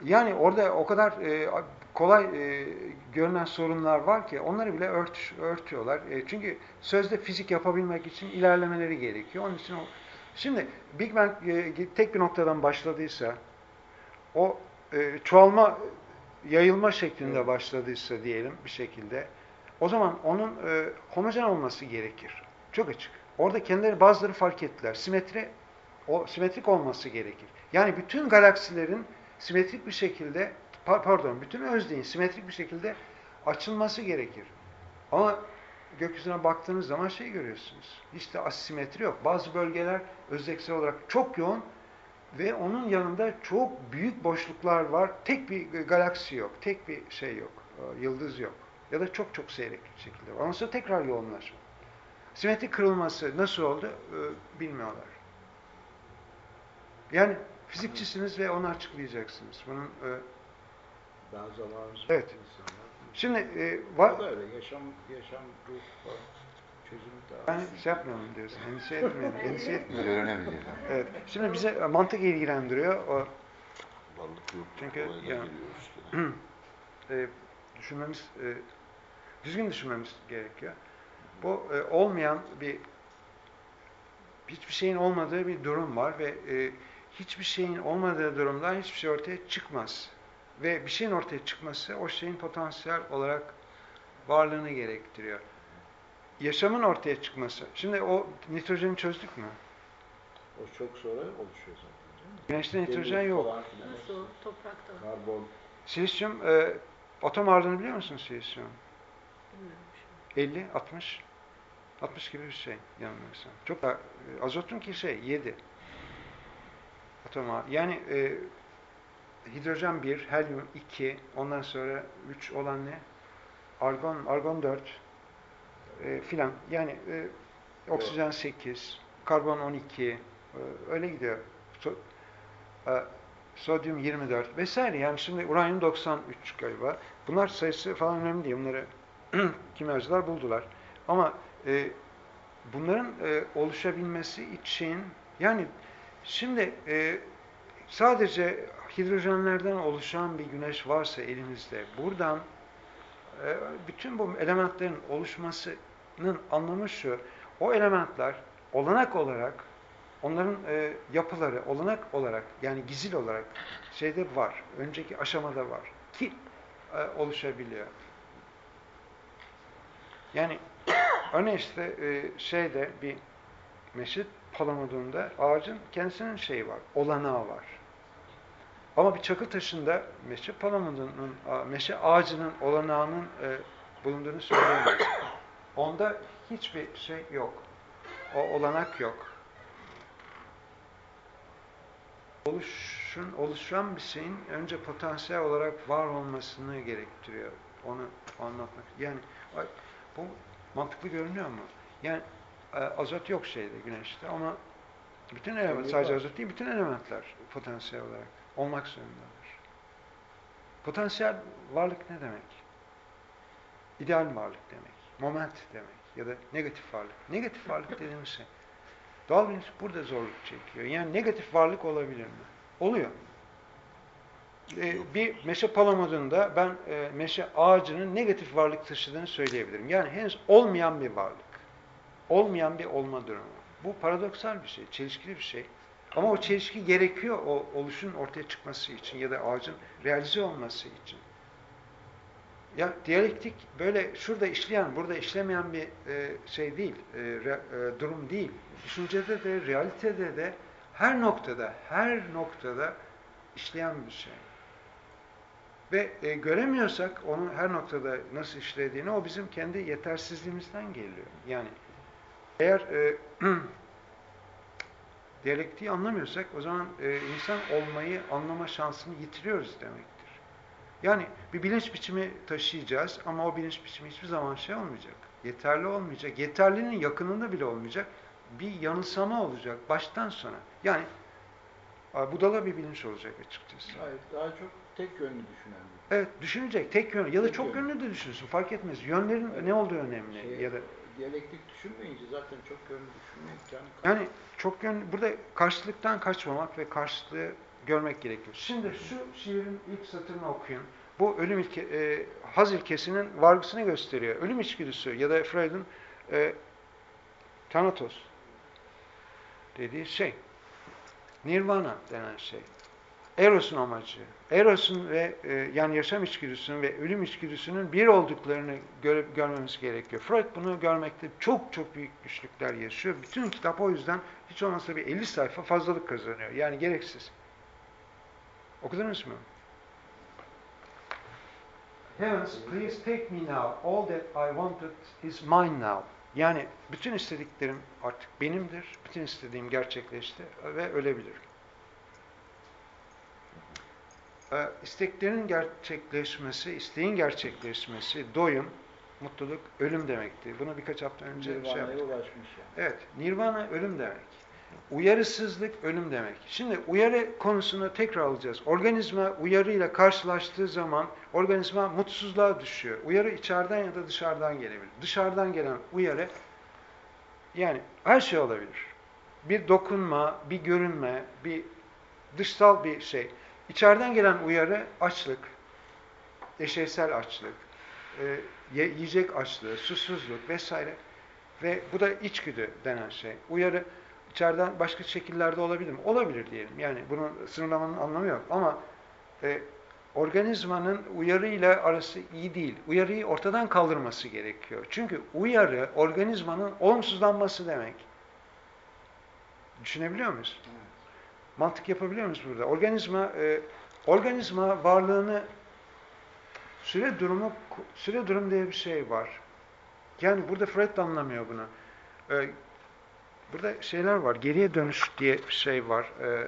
[SPEAKER 1] Yani orada o kadar e, kolay e, görünen sorunlar var ki onları bile ört, örtüyorlar. E, çünkü sözde fizik yapabilmek için ilerlemeleri gerekiyor. Onun için o, şimdi Big Bang e, tek bir noktadan başladıysa, o e, çoğalma, yayılma şeklinde
[SPEAKER 2] Evet.
[SPEAKER 1] başladıysa diyelim bir şekilde, o zaman onun e, homojen olması gerekir. Çok açık. Orada kendileri bazıları fark ettiler. Simetri, o simetrik olması gerekir. Yani bütün galaksilerin simetrik bir şekilde, pardon, bütün özdeğin simetrik bir şekilde açılması gerekir. Ama gökyüzüne baktığınız zaman şey görüyorsunuz. Hiç de asimetri yok. Bazı bölgeler özdeksel olarak çok yoğun ve onun yanında çok büyük boşluklar var. Tek bir galaksi yok. Tek bir şey yok. Yıldız yok. Ya da çok çok seyrek bir şekilde var. Ondan sonra tekrar yoğunlaşma. Simetri kırılması nasıl oldu bilmiyorlar. Yani fizikçisiniz ve onu açıklayacaksınız. Bunun e,
[SPEAKER 2] daha zamanımız
[SPEAKER 1] evet.
[SPEAKER 2] insanlar.
[SPEAKER 1] Şimdi e,
[SPEAKER 2] O
[SPEAKER 1] var,
[SPEAKER 2] da öyle. Yaşam, yaşam ruh var. Çözümü daha.
[SPEAKER 1] yani şey yapmayalım diyorsun. Endişe etmeyelim. Endişe etmeyelim.
[SPEAKER 5] Öğrenemeyelim.
[SPEAKER 1] Evet. Şimdi bize e, mantık ilgilendiriyor. O,
[SPEAKER 5] Varlık yok.
[SPEAKER 1] Çünkü
[SPEAKER 5] Olaydan
[SPEAKER 1] yani-
[SPEAKER 5] geliyor işte.
[SPEAKER 1] e, düşünmemiz, e, düzgün düşünmemiz gerekiyor. Bu e, olmayan bir, hiçbir şeyin olmadığı bir durum var ve e, hiçbir şeyin olmadığı durumdan hiçbir şey ortaya çıkmaz. Ve bir şeyin ortaya çıkması o şeyin potansiyel olarak varlığını gerektiriyor. Yaşamın ortaya çıkması. Şimdi o nitrojeni çözdük mü?
[SPEAKER 2] O çok sonra oluşuyor zaten, değil mi?
[SPEAKER 1] Güneşte nitrojen
[SPEAKER 2] Demir
[SPEAKER 1] yok.
[SPEAKER 2] falan filan.
[SPEAKER 3] Nasıl o? Toprakta var.
[SPEAKER 2] Karbon.
[SPEAKER 1] Silisyum, e, atom ağırlığını biliyor musunuz silisyum?
[SPEAKER 3] Bilmiyorum şu an.
[SPEAKER 1] elli, altmış. altmış gibi bir şey yanılmıyorsam. Çok da e, azotun ki şey yedi. Atom ağırlığı. Yani e, hidrojen bir, helyum iki, ondan sonra üç olan ne? Argon, argon dört e, filan. Yani e, oksijen sekiz, karbon on iki, e, öyle gidiyor. So, e, sodyum yirmi dört vesaire. Yani şimdi uranyum doksan üç galiba. Bunlar sayısı falan önemli değil. Bunları kimyacılar buldular. Ama e, bunların e, oluşabilmesi için, yani şimdi e, sadece hidrojenlerden oluşan bir güneş varsa elimizde, buradan e, bütün bu elementlerin oluşmasının anlamı şu: o elementler olanak olarak, onların e, yapıları olanak olarak, yani gizil olarak şeyde var, önceki aşamada var ki e, oluşabiliyor. Yani örneğin işte e, şeyde bir meşe palamudunda ağacın kendisinin şeyi var, olanağı var. Ama bir çakıl taşında meşe palamudunun, meşe ağacının olanağının e, bulunduğunu söyleyemeyiz. Onda hiçbir şey yok. O olanak yok. Oluşun, oluşan bir şeyin önce potansiyel olarak var olmasını gerektiriyor. Onu anlatmak. Yani bu mantıklı görünüyor mu? Yani azot yok şeyde, güneşte, ama bütün element, sadece azot değil, bütün elementler potansiyel olarak olmak zorundadır. Potansiyel varlık ne demek? İdeal varlık demek, moment demek ya da negatif varlık. Negatif varlık dediğimiz şey, doğal bilinç burada zorluk çekiyor. Yani negatif varlık olabilir mi? Oluyor. Ee, bir meşe palamudunda ben e, meşe ağacının negatif varlık taşıdığını söyleyebilirim. Yani henüz olmayan bir varlık. Olmayan bir olma durumu. Bu paradoksal bir şey, çelişkili bir şey. Ama o çelişki gerekiyor o oluşun ortaya çıkması için ya da ağacın realize olması için. Ya diyalektik böyle şurada işleyen, burada işlemeyen bir e, şey değil, e, re, e, durum değil. Düşüncede de, realitede de, her noktada, her noktada işleyen bir şey. Ve e, göremiyorsak onun her noktada nasıl işlediğini, o bizim kendi yetersizliğimizden geliyor. Yani eğer e, diyalektiği anlamıyorsak, o zaman e, insan olmayı anlama şansını yitiriyoruz demektir. Yani bir bilinç biçimi taşıyacağız ama o bilinç biçimi hiçbir zaman şey olmayacak, yeterli olmayacak, yeterlinin yakınında bile olmayacak, bir yanılsama olacak baştan sona. Yani budala bir bilinç olacak açıkçası.
[SPEAKER 2] Hayır, daha çok tek yönlü düşünen bir.
[SPEAKER 1] Evet, düşünecek tek yönlü ya da
[SPEAKER 2] Tek
[SPEAKER 1] çok
[SPEAKER 2] yönlü.
[SPEAKER 1] yönlü de düşünsün, fark etmez. Yönlerin
[SPEAKER 2] Evet.
[SPEAKER 1] ne olduğu önemli
[SPEAKER 2] Şey,
[SPEAKER 1] ya da
[SPEAKER 2] diyalektik düşünmeyince zaten çok yönlü düşünme imkanı kalmıyor.
[SPEAKER 1] yani çok yönlü, burada karşılıktan kaçmamak ve karşılığı görmek gerekiyor. Şimdi şu şiirin ilk satırını okuyun. Bu ölüm ilke, e, haz ilkesinin vargısını gösteriyor. Ölüm içgüdüsü ya da Freud'un e, Thanatos dediği şey. Nirvana denen şey. Eros'un amacı. Eros'un ve e, yani yaşam içgüdüsünün ve ölüm içgüdüsünün bir olduklarını gör, görmemiz gerekiyor. Freud bunu görmekte çok çok büyük güçlükler yaşıyor. Bütün kitap o yüzden hiç olmazsa bir elli sayfa fazlalık kazanıyor. Yani gereksiz. Okudunuz mu? Heavens, please take me now. All that I wanted is mine now. Yani bütün istediklerim artık benimdir. Bütün istediğim gerçekleşti ve ölebilirim. Ee, isteklerin gerçekleşmesi, isteğin gerçekleşmesi, doyum, mutluluk, ölüm demekti. Bunu birkaç hafta önce
[SPEAKER 2] Nirvana'ya
[SPEAKER 1] şey yaptık.
[SPEAKER 2] ulaşmış yani.
[SPEAKER 1] Evet, nirvana ölüm demek. Uyarısızlık ölüm demek. Şimdi uyarı konusunu tekrar alacağız. Organizma uyarıyla karşılaştığı zaman organizma mutsuzluğa düşüyor. Uyarı içeriden ya da dışarıdan gelebilir. Dışarıdan gelen uyarı yani her şey olabilir. Bir dokunma, bir görünme, bir dışsal bir şey. İçeriden gelen uyarı açlık, eşeysel açlık, e, yiyecek açlığı, susuzluk vesaire. Ve bu da içgüdü denen şey. Uyarı içeriden başka şekillerde olabilir mi? Olabilir diyelim. Yani bunun sınırlamanın anlamı yok. Ama e, organizmanın uyarıyla arası iyi değil. Uyarıyı ortadan kaldırması gerekiyor. Çünkü uyarı organizmanın olumsuzlanması demek. Düşünebiliyor muyuz?
[SPEAKER 2] Evet.
[SPEAKER 1] Mantık yapabiliyor muyuz burada? Organizma e, organizma varlığını süre durumu süre durum diye bir şey var. Yani burada Freud da anlamıyor bunu. E, burada şeyler var. Geriye dönüş diye bir şey var. E,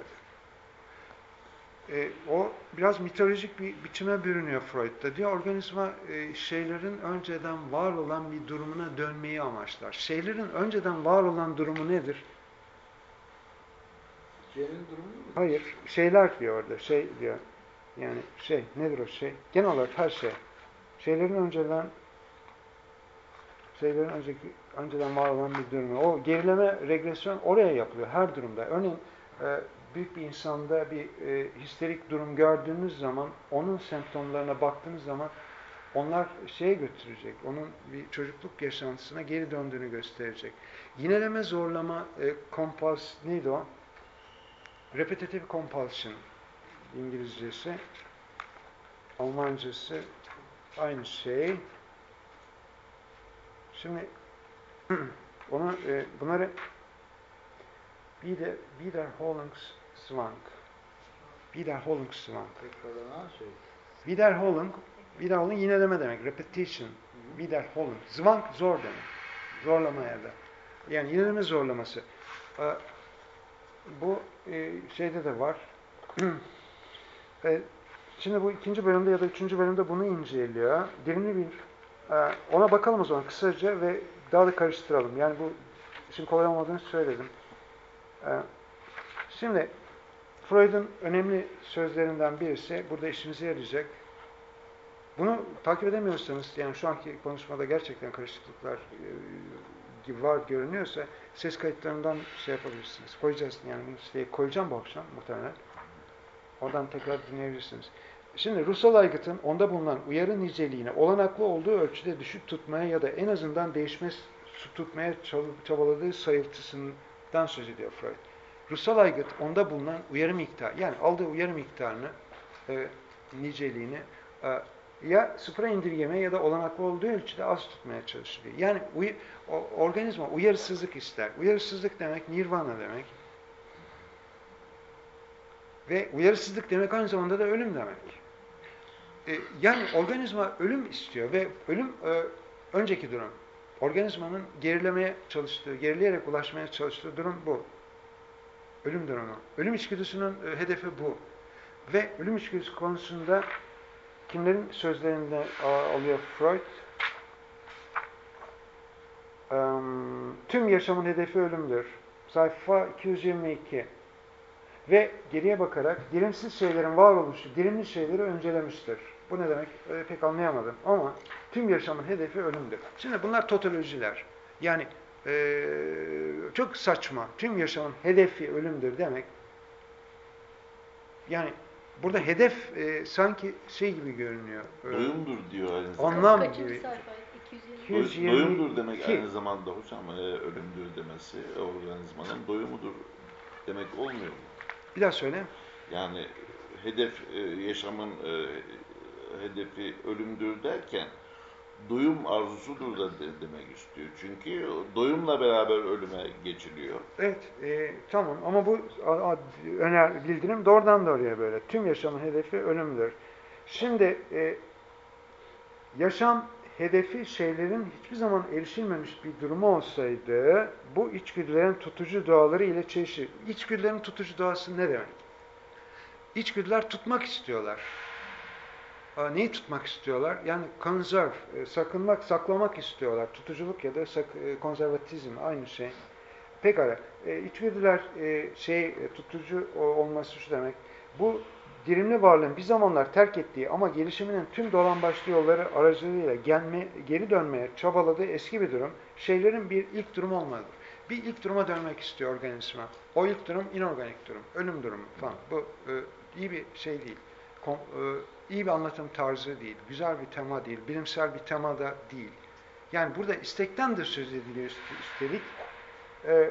[SPEAKER 1] e, o biraz mitolojik bir biçime bürünüyor Freud'da. Diyor organizma e, şeylerin önceden var olan bir durumuna dönmeyi amaçlar. Şeylerin önceden var olan durumu nedir?
[SPEAKER 2] C'nin durumu mu?
[SPEAKER 1] Hayır. Şeyler diyor orada. Şey diyor. Yani şey. Nedir o şey? Genel olarak her şey. Şeylerin önceden şeylerin önceki önceden var olan bir durumu. O gerileme, regresyon oraya yapılıyor. Her durumda. Örneğin e, büyük bir insanda bir e, histerik durum gördüğünüz zaman onun semptomlarına baktığınız zaman onlar şeye götürecek. Onun bir çocukluk yaşantısına geri döndüğünü gösterecek. Yineleme, zorlama, e, kompuls neydi o? Repetitive compulsion İngilizcesi, Almancası aynı şey. Şimdi onu e, bunları Wieder, Wiederholungszwang Wiederholungszwang
[SPEAKER 2] Tekrarlanan şey.
[SPEAKER 1] Wiederholung Wiederholung yineleme demek. Repetition. Wiederholung. Zwang zor demek. Zorlama ya da. Yani yineleme zorlaması. Ee, bu e, şeyde de var. e, şimdi bu ikinci bölümde ya da üçüncü bölümde bunu inceliyor. Dilimli bir e, ona bakalım o zaman kısaca ve daha da karıştıralım. Yani bu işin kolay olmadığını söyledim. E, şimdi Freud'un önemli sözlerinden birisi, burada işimize yarayacak. Bunu takip edemiyorsanız, yani şu anki konuşmada gerçekten karışıklıklar e, var görünüyorsa, ses kayıtlarından şey yapabilirsiniz. Koyacağız, yani bunu siteye koyacağım bu akşam muhtemelen. Oradan tekrar dinleyebilirsiniz. Şimdi ruhsal aygıtın onda bulunan uyarı niceliğine olanaklı olduğu ölçüde düşük tutmaya ya da en azından değişmez tutmaya çabaladığı sayıltısından söz ediyor Freud. Ruhsal aygıt onda bulunan uyarı miktarı, yani aldığı uyarı miktarını, e, niceliğini e, ya sıfıra indirgemeye ya da olanaklı olduğu ölçüde az tutmaya çalışıyor. Yani uy o, organizma uyarısızlık ister. Uyarısızlık demek nirvana demek. Ve uyarısızlık demek aynı zamanda da ölüm demek. E, yani organizma ölüm istiyor ve ölüm e, önceki durum. Organizmanın gerilemeye çalıştığı, gerileyerek ulaşmaya çalıştığı durum bu. Ölüm durumu. Ölüm içgüdüsünün e, hedefi bu. Ve ölüm içgüdüsü konusunda kimlerin sözlerinde alıyor Freud? Um, tüm yaşamın hedefi ölümdür. Sayfa iki yüz yirmi iki. Ve geriye bakarak dirimsiz şeylerin varoluşu, dirimli şeyleri öncelemiştir. Bu ne demek? E, pek anlayamadım. Ama tüm yaşamın hedefi ölümdür. Şimdi bunlar totolojiler. Yani e, çok saçma. Tüm yaşamın hedefi ölümdür demek. yani burada hedef e, sanki şey gibi görünüyor. E,
[SPEAKER 5] Doyumdur diyor aynı zamanda.
[SPEAKER 1] Anlam
[SPEAKER 3] Kaçıncı
[SPEAKER 1] gibi.
[SPEAKER 3] sayfa? iki yüz yirmi.
[SPEAKER 1] iki yüz yirmi
[SPEAKER 5] Doy- Doyumdur demek
[SPEAKER 1] iki.
[SPEAKER 5] aynı zamanda hocam e, ölümdür demesi organizmanın doyumudur demek olmuyor mu?
[SPEAKER 1] Bir daha söyle.
[SPEAKER 5] Yani hedef e, yaşamın e, hedefi ölümdür derken doyum arzusudur da de- demek istiyor. Çünkü doyumla beraber ölüme geçiliyor.
[SPEAKER 1] Evet, e, tamam ama bu a- a- öner bildirim doğrudan doğruya böyle. Tüm yaşamın hedefi ölümdür. Şimdi e, yaşam hedefi şeylerin hiçbir zaman erişilmemiş bir durumu olsaydı bu içgüdülerin tutucu doğaları ile çelişir. İçgüdülerin tutucu doğası ne demek? İçgüdüler tutmak istiyorlar. Aa, neyi tutmak istiyorlar? Yani conserve, e, sakınmak, saklamak istiyorlar. Tutuculuk ya da sak, e, konservatizm aynı şey. Pekala. E, içgüdüler e, şey e, tutucu o- olması şu demek. Bu dirimli varlığın bir zamanlar terk ettiği ama gelişiminin tüm dolambaçlı yolları aracılığıyla gelme, geri dönmeye çabaladığı eski bir durum, şeylerin bir ilk durumu olmalıdır. Bir ilk duruma dönmek istiyor organizma. O ilk durum inorganik durum, ölüm durumu falan. Bu e, iyi bir şey değil. Kom, e, iyi bir anlatım tarzı değil. Güzel bir tema değil. Bilimsel bir tema da değil. Yani burada istekten de söz ediliyor üstelik. E,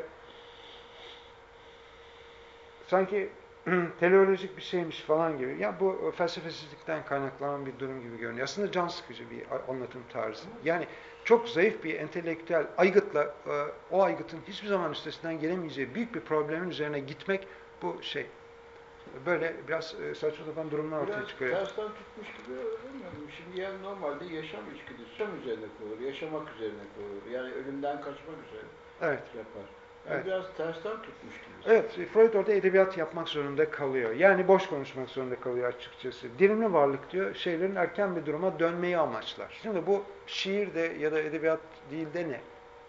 [SPEAKER 1] sanki teleolojik bir şeymiş falan gibi. Ya bu felsefesizlikten kaynaklanan bir durum gibi görünüyor. Aslında can sıkıcı bir anlatım tarzı. Yani çok zayıf bir entelektüel aygıtla e, o aygıtın hiçbir zaman üstesinden gelemeyeceği büyük bir problemin üzerine gitmek bu şey. Böyle biraz e, saçma sapan durumlar ortaya
[SPEAKER 2] Biraz
[SPEAKER 1] çıkıyor.
[SPEAKER 2] tersten tutmuş gibi olmuyor mu? Şimdi yani normalde yaşam içgüdüsü yaşam üzerine kurulur, yaşamak üzerine kurulur. Yani ölümden kaçmak üzerine
[SPEAKER 1] Evet.
[SPEAKER 2] yapar. Yani
[SPEAKER 1] Evet.
[SPEAKER 2] biraz tersten tutmuş gibi.
[SPEAKER 1] Evet, Freud orada edebiyat yapmak zorunda kalıyor. Yani boş konuşmak zorunda kalıyor açıkçası. Dirimli varlık diyor, şeylerin erken bir duruma dönmeyi amaçlar. Şimdi bu şiirde ya da edebiyat değil de ne?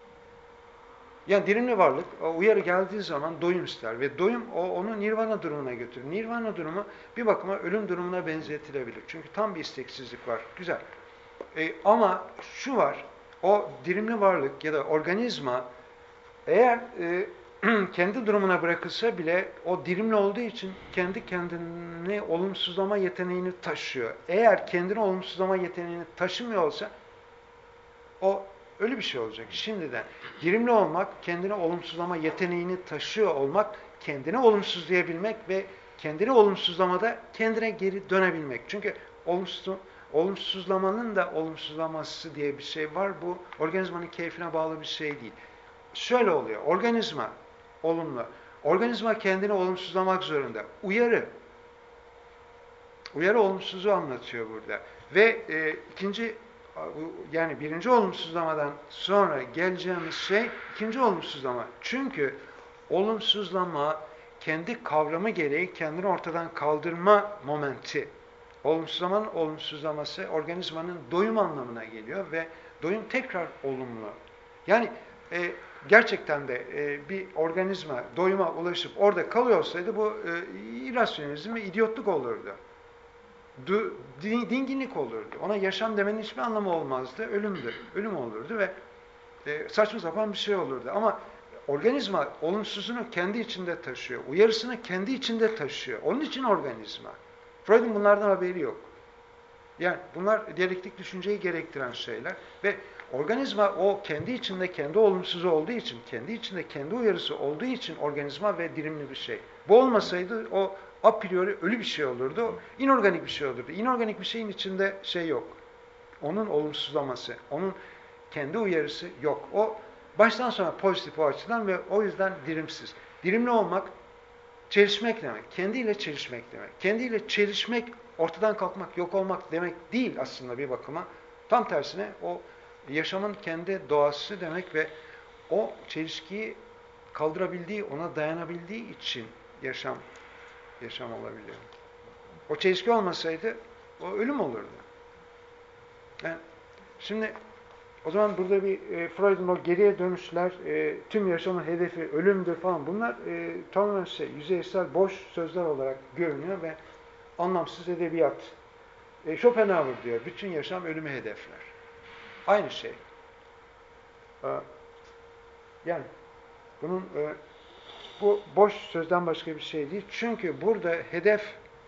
[SPEAKER 1] Yani dirimli varlık uyarı geldiği zaman doyum ister ve doyum o, onu nirvana durumuna götürür. Nirvana durumu bir bakıma ölüm durumuna benzetilebilir. Çünkü tam bir isteksizlik var. Güzel. E, ama şu var, o dirimli varlık ya da organizma eğer e, kendi durumuna bırakılsa bile o dirimli olduğu için kendi kendini olumsuzlama yeteneğini taşıyor. Eğer kendini olumsuzlama yeteneğini taşımıyor olsa o ölü bir şey olacak. Şimdiden dirimli olmak, kendini olumsuzlama yeteneğini taşıyor olmak, kendini olumsuzlayabilmek ve kendini olumsuzlamada kendine geri dönebilmek. Çünkü olumsuz, olumsuzlamanın da olumsuzlaması diye bir şey var. Bu organizmanın keyfine bağlı bir şey değil. Şöyle oluyor. Organizma olumlu. Organizma kendini olumsuzlamak zorunda. Uyarı. Uyarı olumsuzluğu anlatıyor burada. Ve e, ikinci yani birinci olumsuzlamadan sonra geleceğimiz şey ikinci olumsuzlama. Çünkü olumsuzlama kendi kavramı gereği kendini ortadan kaldırma momenti. Olumsuzlamanın olumsuzlaması organizmanın doyum anlamına geliyor ve doyum tekrar olumlu. Yani e, gerçekten de e, bir organizma doyuma ulaşıp orada kalıyor olsaydı bu e, irrasyonalizm ve idiotluk olurdu. Du, dinginlik olurdu. Ona yaşam demenin hiçbir anlamı olmazdı. Ölümdü. Ölüm olurdu ve e, saçma sapan bir şey olurdu. Ama organizma olumsuzunu kendi içinde taşıyor. Uyarısını kendi içinde taşıyor. Onun için organizma. Freud'un bunlardan haberi yok. Yani bunlar diyalektik düşünceyi gerektiren şeyler ve organizma o kendi içinde kendi olumsuzu olduğu için, kendi içinde kendi uyarısı olduğu için organizma ve dirimli bir şey. Bu olmasaydı o a priori ölü bir şey olurdu, inorganik bir şey olurdu. İnorganik bir şeyin içinde şey yok. Onun olumsuzlaması, onun kendi uyarısı yok. O baştan sona pozitif o açıdan ve o yüzden dirimsiz. Dirimli olmak, çelişmek demek. Kendiyle çelişmek demek. Kendiyle çelişmek, ortadan kalkmak, yok olmak demek değil aslında bir bakıma. Tam tersine o yaşamın kendi doğası demek ve o çelişkiyi kaldırabildiği, ona dayanabildiği için yaşam yaşam olabiliyor. O çelişki olmasaydı o ölüm olurdu. Yani şimdi o zaman burada bir e, Freud'un o geriye dönüşler, e, tüm yaşamın hedefi ölümdür falan bunlar e, tamamen şey, yüzeysel, boş sözler olarak görünüyor ve anlamsız edebiyat. E, Schopenhauer diyor, bütün yaşam ölümü hedefler. Aynı şey. E, yani bunun e, bu boş sözden başka bir şey değil. Çünkü burada hedef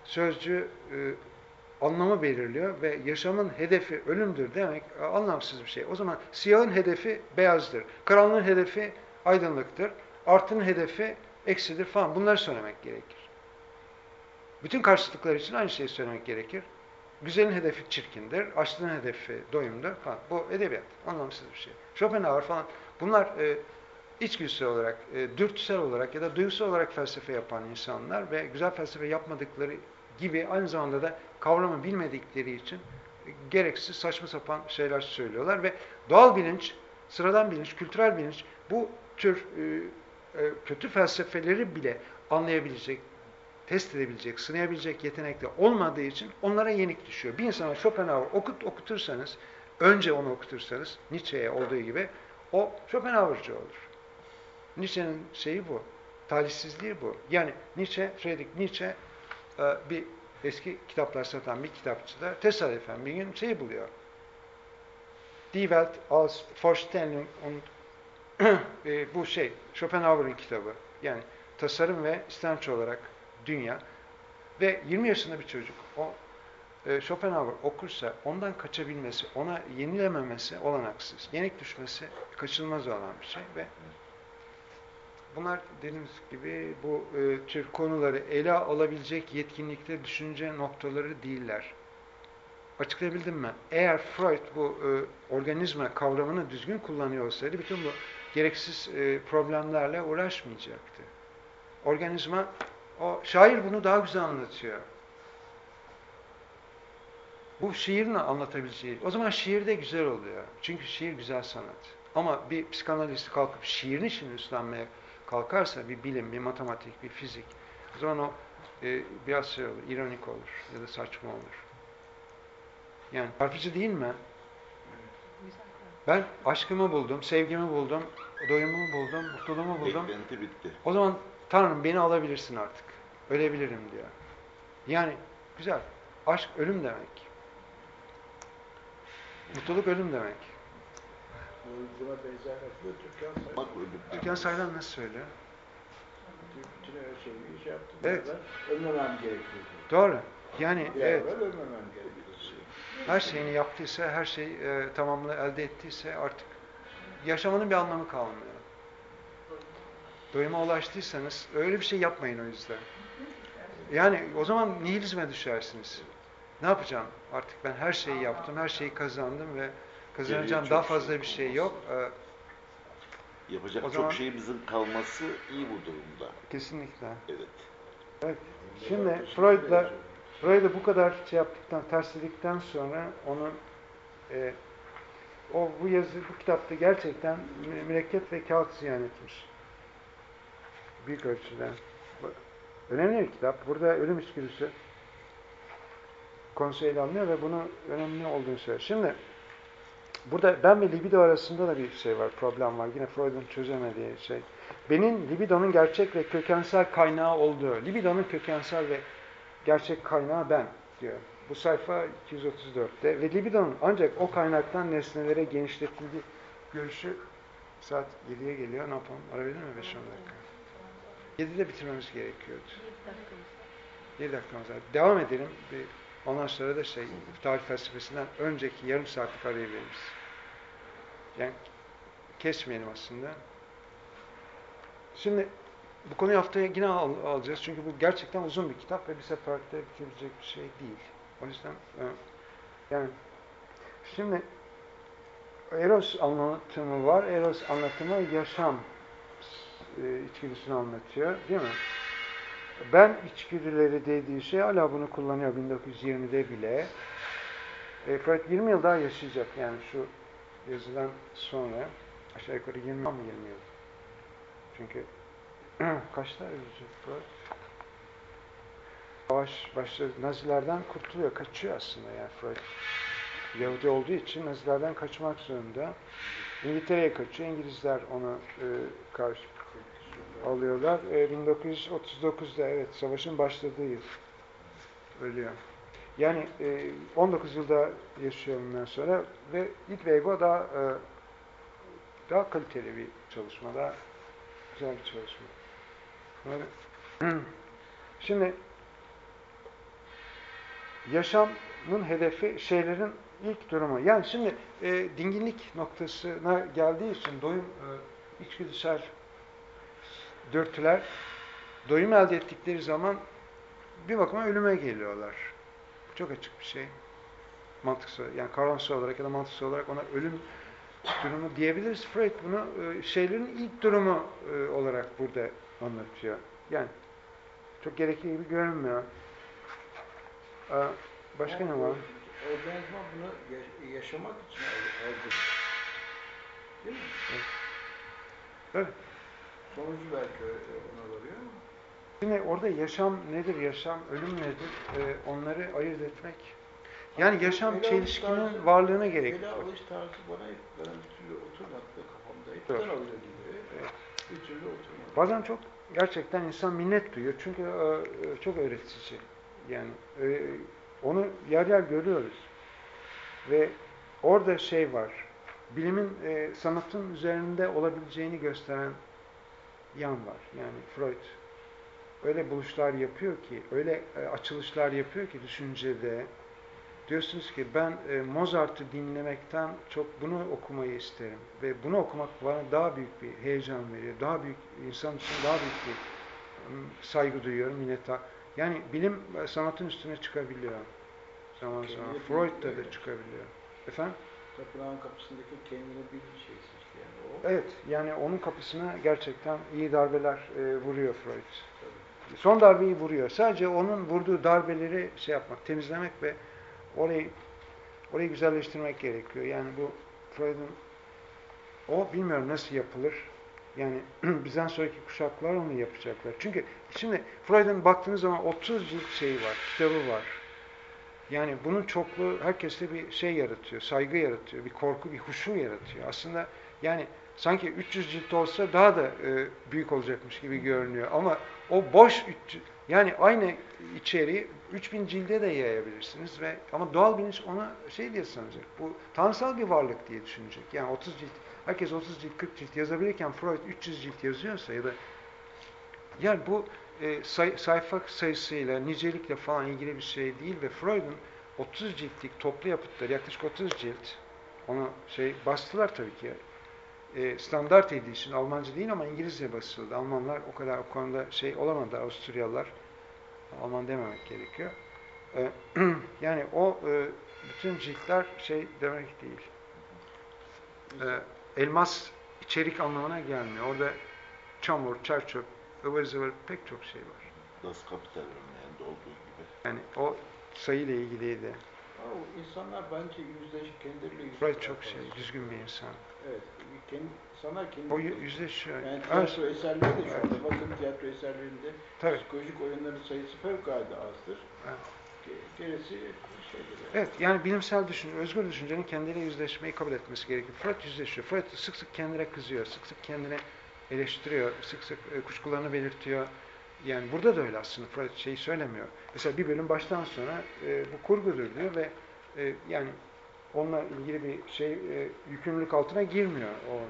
[SPEAKER 1] sözcüğü e, anlamı belirliyor ve yaşamın hedefi ölümdür demek e, anlamsız bir şey. O zaman siyahın hedefi beyazdır, karanlığın hedefi aydınlıktır, artının hedefi eksidir falan. Bunları söylemek gerekir. Bütün karşıtlıklar için aynı şeyi söylemek gerekir. Güzelin hedefi çirkindir, açlığın hedefi doyumdur falan. Bu edebiyat, anlamsız bir şey. Schopenhauer falan, bunlar e, içgüdüsel olarak, e, dürtüsel olarak ya da duygusal olarak felsefe yapan insanlar ve güzel felsefe yapmadıkları gibi aynı zamanda da kavramı bilmedikleri için e, gereksiz, saçma sapan şeyler söylüyorlar ve doğal bilinç, sıradan bilinç, kültürel bilinç bu tür e, e, kötü felsefeleri bile anlayabilecek, test edebilecek, sınayabilecek yetenekte olmadığı için onlara yenik düşüyor. Bir insana Schopenhauer okut, okutursanız, önce onu okutursanız, Nietzsche'ye olduğu gibi, o Schopenhauer'cı olur. Nietzsche'nin şeyi bu, talihsizliği bu. Yani Nietzsche, Friedrich Nietzsche bir eski kitaplar satan bir kitapçıda tesadüfen bir gün şeyi buluyor. Die Welt als Vorstellung und bu şey, Schopenhauer'ın kitabı. Yani tasarım ve istenç olarak dünya. Ve yirmi yaşında bir çocuk o e, Schopenhauer okursa ondan kaçabilmesi, ona yenilememesi olanaksız. Yenik düşmesi kaçınılmaz olan bir şey ve bunlar dediğimiz gibi bu e, tür konuları ele alabilecek yetkinlikte düşünce noktaları değiller. Açıklayabildim mi? Eğer Freud bu e, organizma kavramını düzgün kullanıyor olsaydı bütün bu gereksiz e, problemlerle uğraşmayacaktı. Organizma, o şair bunu daha güzel anlatıyor. Bu şiirin anlatabileceği. O zaman şiir de güzel oluyor. Çünkü şiir güzel sanat. Ama bir psikanalist kalkıp şiirin için üstlenmeye kalkarsa bir bilim, bir matematik, bir fizik, o zaman o e, biraz şey olur, ironik olur ya da saçma olur. Yani çarpıcı değil mi? Ben aşkımı buldum, sevgimi buldum, doyumumu buldum, mutluluğumu buldum.
[SPEAKER 5] Beklenti bitti.
[SPEAKER 1] O zaman Tanrım beni alabilirsin artık. Ölebilirim diyor. Yani güzel. Aşk ölüm demek. Mutluluk ölüm demek.
[SPEAKER 2] Buna benzer lafı Türkan Saylan.
[SPEAKER 5] Bak öldüm.
[SPEAKER 1] Türkan Saylan nasıl söylüyor?
[SPEAKER 2] Bütün her şeyi şey yaptım.
[SPEAKER 1] Evet.
[SPEAKER 2] Ölmemem gerekiyor.
[SPEAKER 1] Doğru. Yani
[SPEAKER 2] Bir
[SPEAKER 1] evet.
[SPEAKER 2] evvel ölmemem gerekiyor.
[SPEAKER 1] Her şeyini yaptıysa, her şey e, tamamını elde ettiyse artık yaşamanın bir anlamı kalmıyor. Doyuma ulaştıysanız öyle bir şey yapmayın o yüzden. Yani o zaman nihilizme düşersiniz. Ne yapacağım? Artık ben her şeyi yaptım, her şeyi kazandım ve kazanacağım
[SPEAKER 5] Geriye
[SPEAKER 1] daha
[SPEAKER 5] çok
[SPEAKER 1] fazla
[SPEAKER 5] şey
[SPEAKER 1] bir şey yok. Ee,
[SPEAKER 5] Yapacak
[SPEAKER 1] O
[SPEAKER 5] çok
[SPEAKER 1] zaman-
[SPEAKER 5] şeyimizin kalması iyi bu durumda.
[SPEAKER 1] kesinlikle.
[SPEAKER 5] Evet.
[SPEAKER 1] Evet. Şimdi Freud'la Freud'u bu kadar şey yaptıktan, tersledikten sonra onu e, o bu yazı, bu kitapta gerçekten mü- mürekkep ve kağıt ziyan etmiş. Büyük ölçüde. Bu- Önemli bir kitap. Burada ölüm içgüdüsü konusu ele alınıyor ve bunun önemli olduğunu söylüyor. Şimdi burada ben ve libido arasında da bir şey var, problem var. Yine Freud'un çözemediği şey. Benim libidonun gerçek ve kökensel kaynağı olduğu. Libidonun kökensel ve gerçek kaynağı ben diyor. Bu sayfa iki yüz otuz dörtte ve libidonun ancak o kaynaktan nesnelere genişletildiği görüşü saat yediye geliyor. Ne yapalım? Arabilir mi? beş on dakika. yedide bitirmemiz gerekiyordu. yedi dakikamız var. Devam edelim. Bir, ondan sonra da şey, tarih felsefesinden önceki yarım saatlik arayı veririz. Yani kesmeyelim aslında. Şimdi bu konuyu haftaya yine al, alacağız. Çünkü bu gerçekten uzun bir kitap ve bir seferde bitirecek bir şey değil. O yüzden e, yani şimdi Eros anlatımı var. Eros anlatımı yaşam e, içgüdüsünü anlatıyor. Değil mi? Ben içgüdüleri dediği şey hala bunu kullanıyor bin dokuz yüz yirmide bile. E, Freud yirmi yıl daha yaşayacak. Yani şu yazıdan sonra aşağı yukarı yirmi yirmi yıl. Çünkü kaçta ölecek Freud? Savaş başladı. Nazilerden kurtuluyor. Kaçıyor aslında yani Freud. Yahudi olduğu için Nazilerden kaçmak zorunda. İngiltere'ye kaçıyor. İngilizler onu e, karşı alıyorlar. E, bin dokuz yüz otuz dokuzda evet savaşın başladığı yıl ölüyor. Yani e, on dokuz yılda yaşıyor bundan sonra ve ilk ve ego daha e, daha kaliteli bir çalışma, daha güzel bir çalışma. Böyle. Şimdi yaşamın hedefi şeylerin ilk durumu. Yani şimdi e, dinginlik noktasına geldiği için doyum, e, içgüdüsel dürtüler doyum elde ettikleri zaman bir bakıma ölüme geliyorlar. Çok açık bir şey. Mantıksal, yani kavramsal olarak ya da mantıksal olarak ona ölüm durumu diyebiliriz. Freud bunu e, şeylerin ilk durumu e, olarak burada anlatıyor. Yani çok gerekli gibi görünmüyor. Ee, başka ne var?
[SPEAKER 2] Organizma bunu yaş- yaşamak için aldı. Değil mi?
[SPEAKER 1] Evet. Evet.
[SPEAKER 2] Sonucu belki ona varıyor ama.
[SPEAKER 1] Şimdi orada yaşam nedir, yaşam, ölüm nedir? Ee, onları ayırt etmek. Yani yaşam
[SPEAKER 2] Ele
[SPEAKER 1] çelişkinin
[SPEAKER 2] tarzı,
[SPEAKER 1] varlığına gerek.
[SPEAKER 2] Ele alış tarzı bana hep bana bir türlü oturmadı kafamda. Hepten
[SPEAKER 1] Evet.
[SPEAKER 2] alıyor gibi.
[SPEAKER 1] Evet.
[SPEAKER 2] Bir türlü oturmadı.
[SPEAKER 1] Bazen çok gerçekten insan minnet duyuyor. Çünkü e, çok öğretici. Yani e, onu yer yer görüyoruz. Ve orada şey var. Bilimin e, sanatın üzerinde olabileceğini gösteren yan var. Yani Freud öyle buluşlar yapıyor ki, öyle e, açılışlar yapıyor ki düşüncede. Diyorsunuz ki ben e, Mozart'ı dinlemekten çok bunu okumayı isterim. Ve bunu okumak bana daha büyük bir heyecan veriyor. Daha büyük, insan için daha büyük bir um, saygı duyuyorum, minnettar. Yani bilim e, sanatın üstüne çıkabiliyor. Zaman zaman. Freud'da da çıkabiliyor. Efendim?
[SPEAKER 2] Tapınağın kapısındaki kendini bil şeysi işte yani o.
[SPEAKER 1] Evet, yani onun kapısına gerçekten iyi darbeler e, vuruyor Freud.
[SPEAKER 2] Tabii.
[SPEAKER 1] Son darbeyi vuruyor. Sadece onun vurduğu darbeleri şey yapmak, temizlemek ve orayı orayı güzelleştirmek gerekiyor. Yani bu Freud'un o bilmiyorum nasıl yapılır. Yani bizden sonraki kuşaklar onu yapacaklar. Çünkü şimdi Freud'un baktığınız zaman otuz cilt şeyi var, kitabı var. Yani bunun çokluğu herkeste bir şey yaratıyor, saygı yaratıyor, bir korku, bir huşu yaratıyor. Aslında yani sanki üç yüz cilt olsa daha da e, büyük olacakmış gibi görünüyor. Ama o boş üç yüz, yani aynı içeriği üç bin cilde de yayabilirsiniz ve ama doğal bilinç ona şey diye sanacak. Bu tanrısal bir varlık diye düşünecek. Yani otuz cilt, herkes otuz cilt, kırk cilt yazabilirken Freud üç yüz cilt yazıyorsa ya da yani bu e, say, sayfa sayısıyla, nicelikle falan ilgili bir şey değil ve Freud'un otuz ciltlik toplu yapıtları, yaklaşık otuz cilt, onu şey bastılar tabii ki. E, standart edition, Almanca değil ama İngilizce basıldı. Almanlar o kadar o konuda şey olamadı, Avusturyalılar. Alman dememek gerekiyor. E, yani o e, bütün ciltler şey demek değil. E, elmas içerik anlamına gelmiyor. Orada çamur, çerçöp, ıvır zıvır pek çok şey var.
[SPEAKER 5] Das Kapital örneğinde olduğu gibi.
[SPEAKER 1] Yani o sayıyla ilgiliydi.
[SPEAKER 2] O insanlar bence yüzleş, kendileriyle yüzleşiyor.
[SPEAKER 1] Freud çok şey, düzgün bir insan.
[SPEAKER 2] Evet. Kendi, sana kendi...
[SPEAKER 1] O yüzleşiyor.
[SPEAKER 2] Yani
[SPEAKER 1] Evet.
[SPEAKER 2] tiyatro eserleri de şu anda, bakın tiyatro eserlerinde
[SPEAKER 1] Tabii.
[SPEAKER 2] psikolojik oyunların sayısı fevkalade azdır.
[SPEAKER 1] Evet.
[SPEAKER 2] Gerisi şeydir. Yani.
[SPEAKER 1] Evet, yani bilimsel düşünce, özgür düşüncenin kendiyle yüzleşmeyi kabul etmesi gerekiyor. Freud yüzleşiyor. Freud sık sık kendine kızıyor, sık sık kendine eleştiriyor, sık sık e, kuşkularını belirtiyor. Yani burada da öyle aslında. Freud şeyi söylemiyor. Mesela bir bölüm baştan sona e, bu kurgudur diyor ve e, yani onunla ilgili bir şey e, yükümlülük altına girmiyor. O,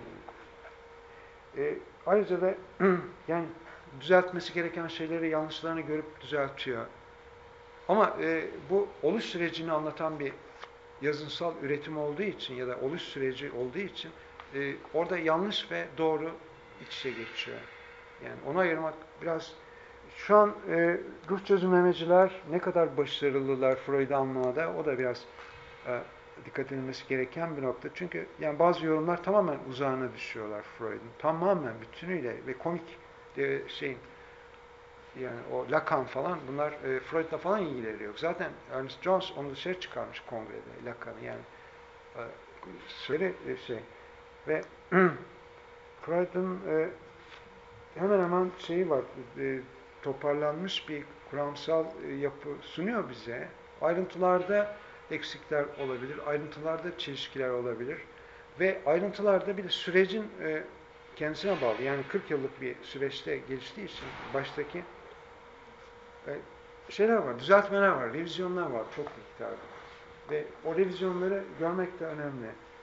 [SPEAKER 1] e, ayrıca da yani düzeltmesi gereken şeyleri, yanlışlarını görüp düzeltiyor. Ama e, bu oluş sürecini anlatan bir yazınsal üretim olduğu için ya da oluş süreci olduğu için e, orada yanlış ve doğru iç içe geçiyor. Yani onu ayırmak biraz... Şu an e, ruh çözümlemeciler ne kadar başarılılar Freud'u anlamada, o da biraz e, dikkat edilmesi gereken bir nokta. Çünkü yani bazı yorumlar tamamen uzağına düşüyorlar Freud'un. Tamamen bütünüyle ve komik e, şeyin yani o Lacan falan bunlar e, Freud'la falan ilgileri yok. Zaten Ernest Jones onu dışarı çıkarmış kongrede Lacan'ı yani e, söyle e, şey ve Freud'un e, hemen hemen şeyi var e, toparlanmış bir kuramsal e, yapı sunuyor bize. Ayrıntılarda eksikler olabilir, ayrıntılarda çelişkiler olabilir ve ayrıntılarda bir de sürecin e, kendisine bağlı. Yani kırk yıllık bir süreçte geliştiği için baştaki şeyler var, düzeltmeler var, revizyonlar var çok miktarda. Ve o revizyonları görmek de önemli.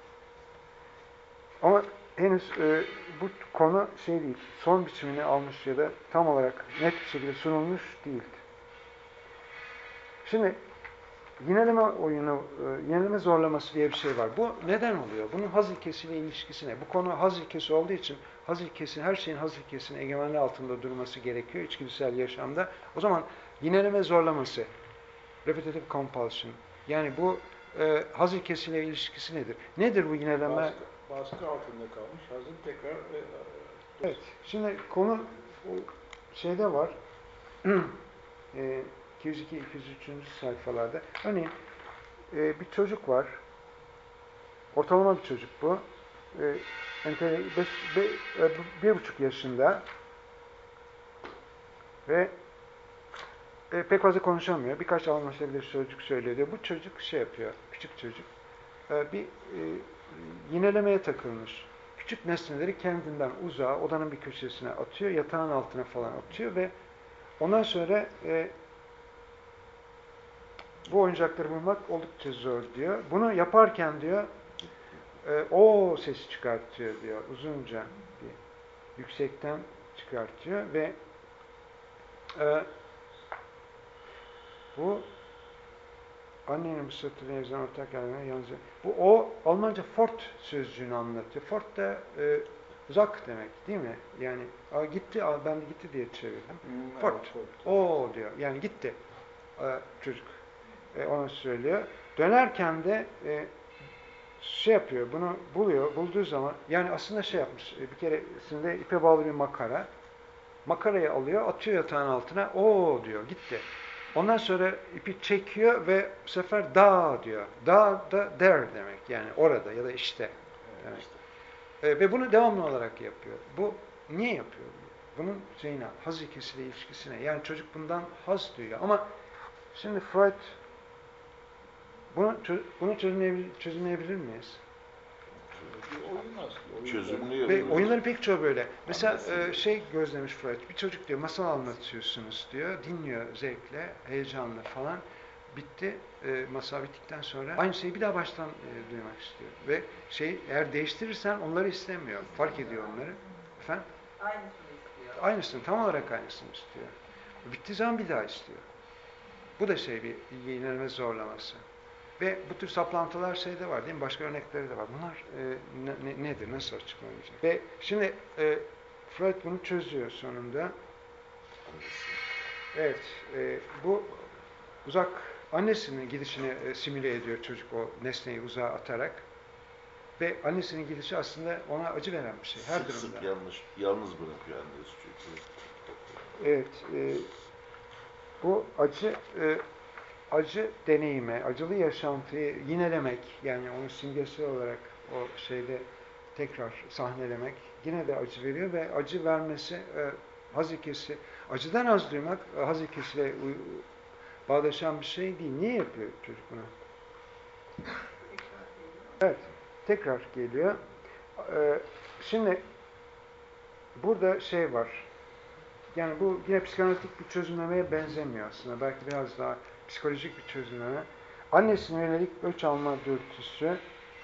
[SPEAKER 1] Ama henüz e, bu konu şey değil, son biçimini almış ya da tam olarak net bir şekilde sunulmuş değil. Şimdi yineleme oyunu, e, yineleme zorlaması diye bir şey var. Bu neden oluyor? Bunun haz ilkesiyle ilişkisi ne? Bu konu haz ilkesi olduğu için haz ilkesi, her şeyin haz ilkesinin egemenliği altında durması gerekiyor içgüdüsel yaşamda. O zaman yineleme zorlaması, repetitive compulsion, yani bu e, haz ilkesiyle ilişkisi nedir? Nedir bu yineleme?
[SPEAKER 2] Baskı, baskı altında kalmış. Hazır tekrar e,
[SPEAKER 1] Evet, şimdi konu o şeyde var, e, iki yüz iki iki yüz üç. sayfalarda. Örneğin e, bir çocuk var, ortalama bir çocuk bu, e, entele- beş, be, e, bir buçuk yaşında ve e, pek fazla konuşamıyor, birkaç anlaşılabilir çocuk söylüyor diyor. Bu çocuk şey yapıyor, küçük çocuk, e, bir e, yinelemeye takılmış. Küçük nesneleri kendinden uzağa, odanın bir köşesine atıyor, yatağın altına falan atıyor ve ondan sonra e, bu oyuncakları bulmak oldukça zor diyor. Bunu yaparken diyor, e, o sesi çıkartıyor diyor, uzunca bir yüksekten çıkartıyor ve e, bu annenin bu satırı evden ortak yerine yalnız. Bu o Almanca Fort sözcüğünü anlatıyor. Fort da e, uzak demek değil mi? Yani a, gitti, a, ben de gitti diye çevirdim.
[SPEAKER 2] Hmm,
[SPEAKER 1] Fort.
[SPEAKER 2] evet, Fort.
[SPEAKER 1] O diyor. Yani gitti. E, çocuk. E, onu söylüyor. Dönerken de e, şey yapıyor, bunu buluyor. Bulduğu zaman, yani aslında şey yapmış. E, bir keresinde ipe bağlı bir makara. Makarayı alıyor, atıyor yatağın altına. O diyor, gitti. Ondan sonra ipi çekiyor ve bu sefer da diyor. Da da there demek. Yani orada ya da işte demek. E, ve bunu devamlı olarak yapıyor. Bu niye yapıyor? Bunun şeyine, haz ilkesiyle ilişkisine. Yani çocuk bundan haz duyuyor. Ama şimdi Freud bunu bunu çözümleyebilir, çözümleyebilir miyiz?
[SPEAKER 2] Bir oyun aslında. Oyun
[SPEAKER 5] Çözümlüyor.
[SPEAKER 1] Ve oyunların pek çoğu böyle. Mesela
[SPEAKER 5] Anlasın.
[SPEAKER 1] e, şey gözlemiş Freud. Bir çocuk diyor masal anlatıyorsunuz diyor. Dinliyor zevkle, heyecanla falan. Bitti. E, masal bittikten sonra aynı şeyi bir daha baştan e, duymak istiyor. Ve şey eğer değiştirirsen onları istemiyor. Fark ediyor onları. Efendim?
[SPEAKER 6] Aynısını istiyor.
[SPEAKER 1] Aynısını, tam olarak aynısını istiyor. Bittiği zaman bir daha istiyor. Bu da şey bir yenilme zorlaması. Ve bu tür saplantılar şeyde var değil mi? Başka örnekleri de var. Bunlar e, ne, ne, nedir? Nasıl açıklanacak? Ve şimdi e, Freud bunu çözüyor sonunda. Evet. E, bu uzak annesinin gidişini e, simüle ediyor çocuk o nesneyi uzağa atarak. Ve annesinin gidişi aslında ona acı veren bir şey. Her
[SPEAKER 5] sık
[SPEAKER 1] durumda.
[SPEAKER 5] sık yanlış, yalnız bırakıyor annesi çünkü.
[SPEAKER 1] Evet. E, bu acı e, acı deneyime, acılı yaşantıyı yinelemek, yani onu simgesel olarak o şeyde tekrar sahnelemek yine de acı veriyor ve acı vermesi e, haz ilkesi, acıdan haz duymak e, haz ilkesiyle bağdaşan bir şey değil. Niye yapıyor çocuk bunu? Evet, tekrar geliyor. E, şimdi burada şey var. Yani bu yine psikanalitik bir çözümlemeye benzemiyor aslında. Belki biraz daha psikolojik bir çözümleme. Annesine yönelik öç alma dürtüsü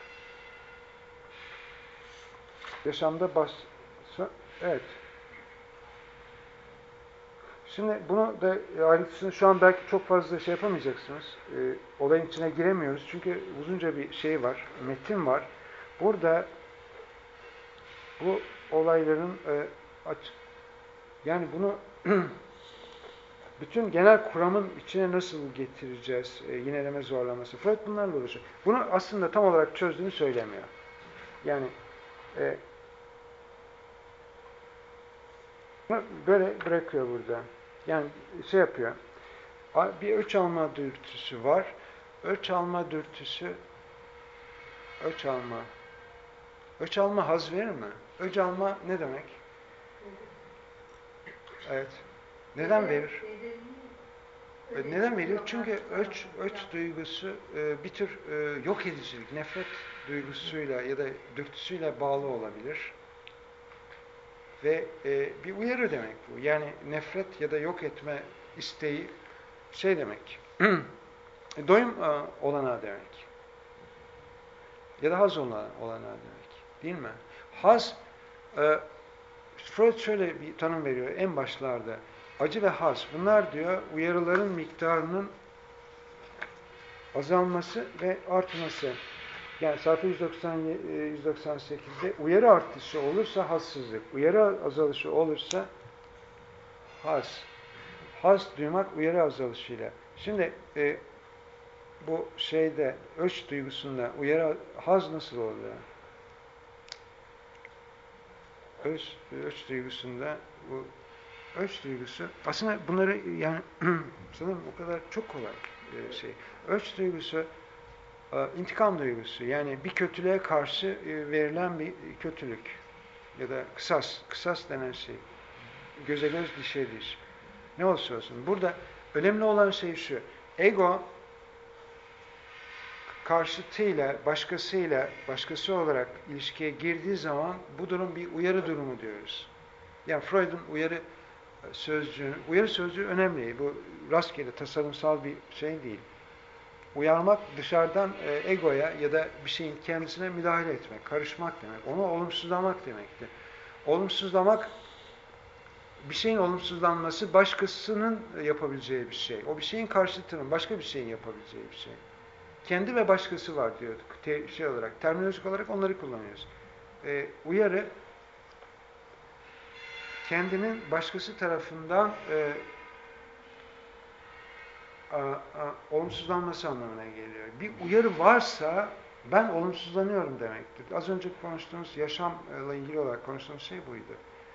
[SPEAKER 1] yaşamda bas... Evet. Şimdi bunu da ayrıntısını şu an belki çok fazla şey yapamayacaksınız. E, olayın içine giremiyoruz. Çünkü uzunca bir şey var, metin var. Burada bu olayların e, açık, yani bunu bütün genel kuramın içine nasıl getireceğiz? E, yineleme zorlaması. Freud bunlarla uğraşıyor. Bunu aslında tam olarak çözdüğünü söylemiyor. Yani e, bunu böyle bırakıyor burada. Yani şey yapıyor. Bir öç alma dürtüsü var. Öç alma dürtüsü öç alma. Öç alma haz verir mi? Öç alma ne demek? Evet. Neden verir? E, Neden veriyor? Çünkü öç, öç duygusu e, bir tür e, yok edicilik, nefret duygusuyla ya da dürtüsüyle bağlı olabilir. Ve e, bir uyarı demek bu. Yani nefret ya da yok etme isteği şey demek. Doyum e, olanağı demek. Ya da haz olanağı, olanağı demek. Değil mi? Haz, e, Freud şöyle bir tanım veriyor en başlarda. Acı ve haz. Bunlar diyor uyarıların miktarının azalması ve artması. Yani sayfa yüz doksan, yüz doksan sekizde uyarı artışı olursa hassızlık, uyarı azalışı olursa haz. Haz duymak uyarı azalışıyla. Şimdi e, bu şeyde ölç duygusunda uyarı haz nasıl oluyor? Ölç, ölç duygusunda bu ölç duygusu aslında bunları yani sanırım o kadar çok kolay e, şey. Ölç duygusu e, intikam duygusu. Yani bir kötülüğe karşı e, verilen bir kötülük ya da kısas, kısas denen şey. Göze göz, dişe diş. Ne olursa olsun. Burada önemli olan şey şu. Ego karşıtıyla, başkasıyla, başkası olarak ilişkiye girdiği zaman bu durum bir uyarı durumu diyoruz. Yani Freud'un uyarı sözcüğü, uyarı sözcüğü önemli. Bu rastgele, tasarımsal bir şey değil. Uyarmak dışarıdan e, egoya ya da bir şeyin kendisine müdahale etmek, karışmak demek. Onu olumsuzlamak demektir. Olumsuzlamak, bir şeyin olumsuzlanması başkasının yapabileceği bir şey. O bir şeyin karşıtının başka bir şeyin yapabileceği bir şey. Kendi ve başkası var diyorduk. Te, şey olarak, terminolojik olarak onları kullanıyoruz. E, uyarı, kendinin başkası tarafından e, a, a, olumsuzlanması anlamına geliyor. Bir uyarı varsa ben olumsuzlanıyorum demektir. Az önce konuştuğumuz yaşamla ilgili olarak konuştuğumuz şey buydu.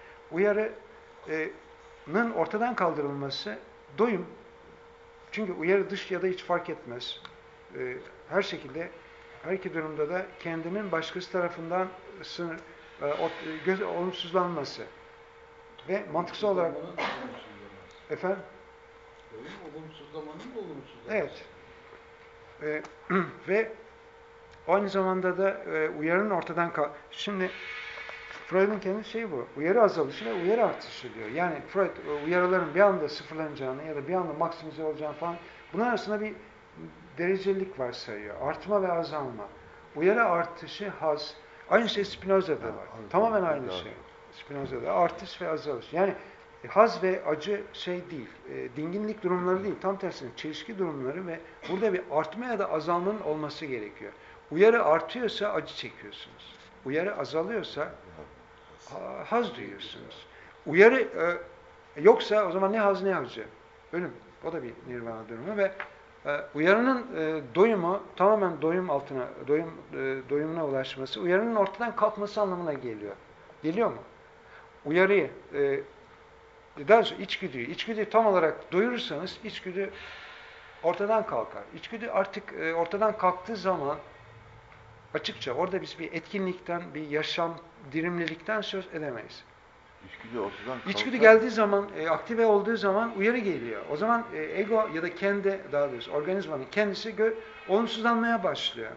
[SPEAKER 1] Uyarının ortadan kaldırılması doyum. Çünkü uyarı dış ya da hiç fark etmez. E, her şekilde her iki durumda da kendinin başkası tarafından sınır, e, göz, olumsuzlanması. Ve mantıksal olarak efendim?
[SPEAKER 2] Olumsuzlamanın da olumsuzlaması.
[SPEAKER 1] Evet. Ee, ve aynı zamanda da e, uyarının ortadan kalk. Şimdi Freud'un kendi şeyi bu. Uyarı azalışı ve uyarı artışı diyor. Yani Freud uyarıların bir anda sıfırlanacağını ya da bir anda maksimize olacağını falan bunun arasında bir derecelik var sayıyor. Artma ve azalma. Uyarı artışı haz. Aynı şey Spinoza'da var. Tamamen aynı şey. Spinoza'da artış ve azalış. Yani haz ve acı şey değil, e, dinginlik durumları değil, tam tersine çelişki durumları ve burada bir artma ya da azalmanın olması gerekiyor. Uyarı artıyorsa acı çekiyorsunuz. Uyarı azalıyorsa haz duyuyorsunuz. Uyarı e, yoksa o zaman ne haz ne acı. Ölüm. O da bir nirvana durumu ve e, uyarının e, doyumu tamamen doyum altına, doyum e, doyumuna ulaşması, uyarının ortadan kalkması anlamına geliyor. Geliyor mu? Uyarıyı, e, daha sonra içgüdüyü, içgüdüyü tam olarak doyurursanız içgüdü ortadan kalkar. İçgüdü artık e, ortadan kalktığı zaman açıkça orada biz bir etkinlikten, bir yaşam, dirimlilikten söz edemeyiz.
[SPEAKER 5] İçgüdü ortadan kalkar.
[SPEAKER 1] İçgüdü geldiği zaman, e, aktive olduğu zaman uyarı geliyor. O zaman e, ego ya da kendi, daha doğrusu organizmanın kendisi gö- olumsuzlanmaya başlıyor.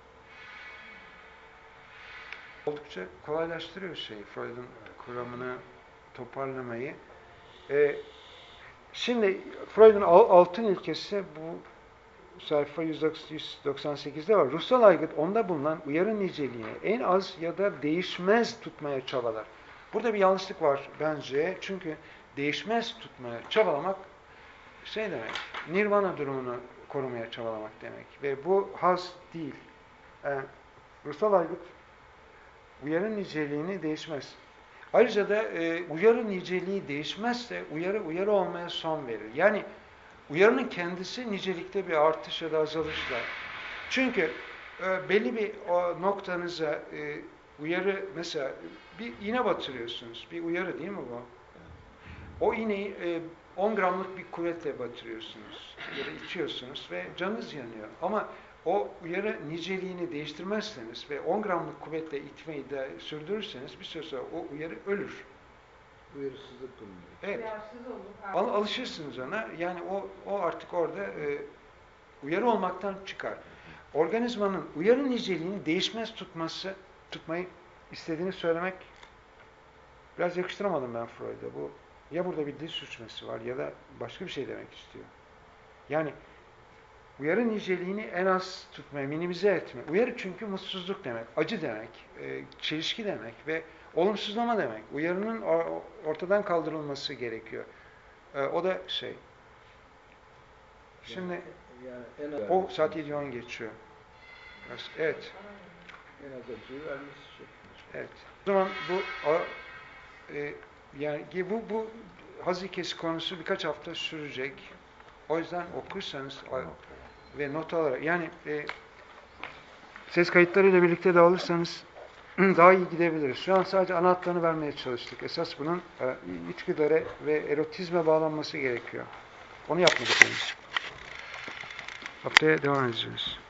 [SPEAKER 1] Oldukça kolaylaştırıyor şey, Freud'un kuramını toparlamayı. Ee, şimdi Freud'un altın ilkesi bu sayfa yüz doksan sekizde var. Ruhsal aygıt onda bulunan uyarı niceliğini en az ya da değişmez tutmaya çabalar. Burada bir yanlışlık var bence. Çünkü değişmez tutmaya çabalamak şey demek, nirvana durumunu korumaya çabalamak demek. Ve bu haz değil. Yani, ruhsal aygıt uyarı niceliğini değişmez. Ayrıca da e, uyarı niceliği değişmezse uyarı uyarı olmaya son verir. Yani uyarının kendisi nicelikte bir artış ya da azalışla. Çünkü e, belli bir o noktanıza e, uyarı mesela bir iğne batırıyorsunuz. Bir uyarı değil mi bu? O iğneyi e, on gramlık bir kuvvetle batırıyorsunuz ya da içiyorsunuz ve canınız yanıyor. Ama o uyarı niceliğini değiştirmezseniz ve on gramlık kuvvetle itmeyi de sürdürürseniz bir süre sonra o uyarı ölür.
[SPEAKER 2] Uyarısızlık durumu.
[SPEAKER 1] Evet.
[SPEAKER 4] Duyarsız olup
[SPEAKER 1] Al, alışırsınız ona. Yani o, o artık orada e, uyarı olmaktan çıkar. Organizmanın uyarı niceliğini değişmez tutması, tutmayı istediğini söylemek biraz yakıştıramadım ben Freud'a. Bu ya burada bir dil suçması var ya da başka bir şey demek istiyor. Yani uyarı niceliğini en az tutmaya, minimize etme. Uyarı çünkü mutsuzluk demek, acı demek, e, çelişki demek ve olumsuzlama demek. Uyarının ortadan kaldırılması gerekiyor. E, o da şey. Şimdi
[SPEAKER 2] Yani, Yani en az,
[SPEAKER 1] O Satyajiva'nın geçiyor. Evet.
[SPEAKER 2] en az acıyı vermesi için.
[SPEAKER 1] Evet. O zaman bu a, e, yani bu bu haz ilkesi konusu birkaç hafta sürecek. O yüzden okursanız a, ve not alarak yani e, ses kayıtlarıyla birlikte de alırsanız daha iyi gidebiliriz. Şu an sadece ana hatlarını vermeye çalıştık. Esas bunun e, içgüdülere ve erotizme bağlanması gerekiyor. Onu yapmadık henüz. Haftaya devam edeceğiz.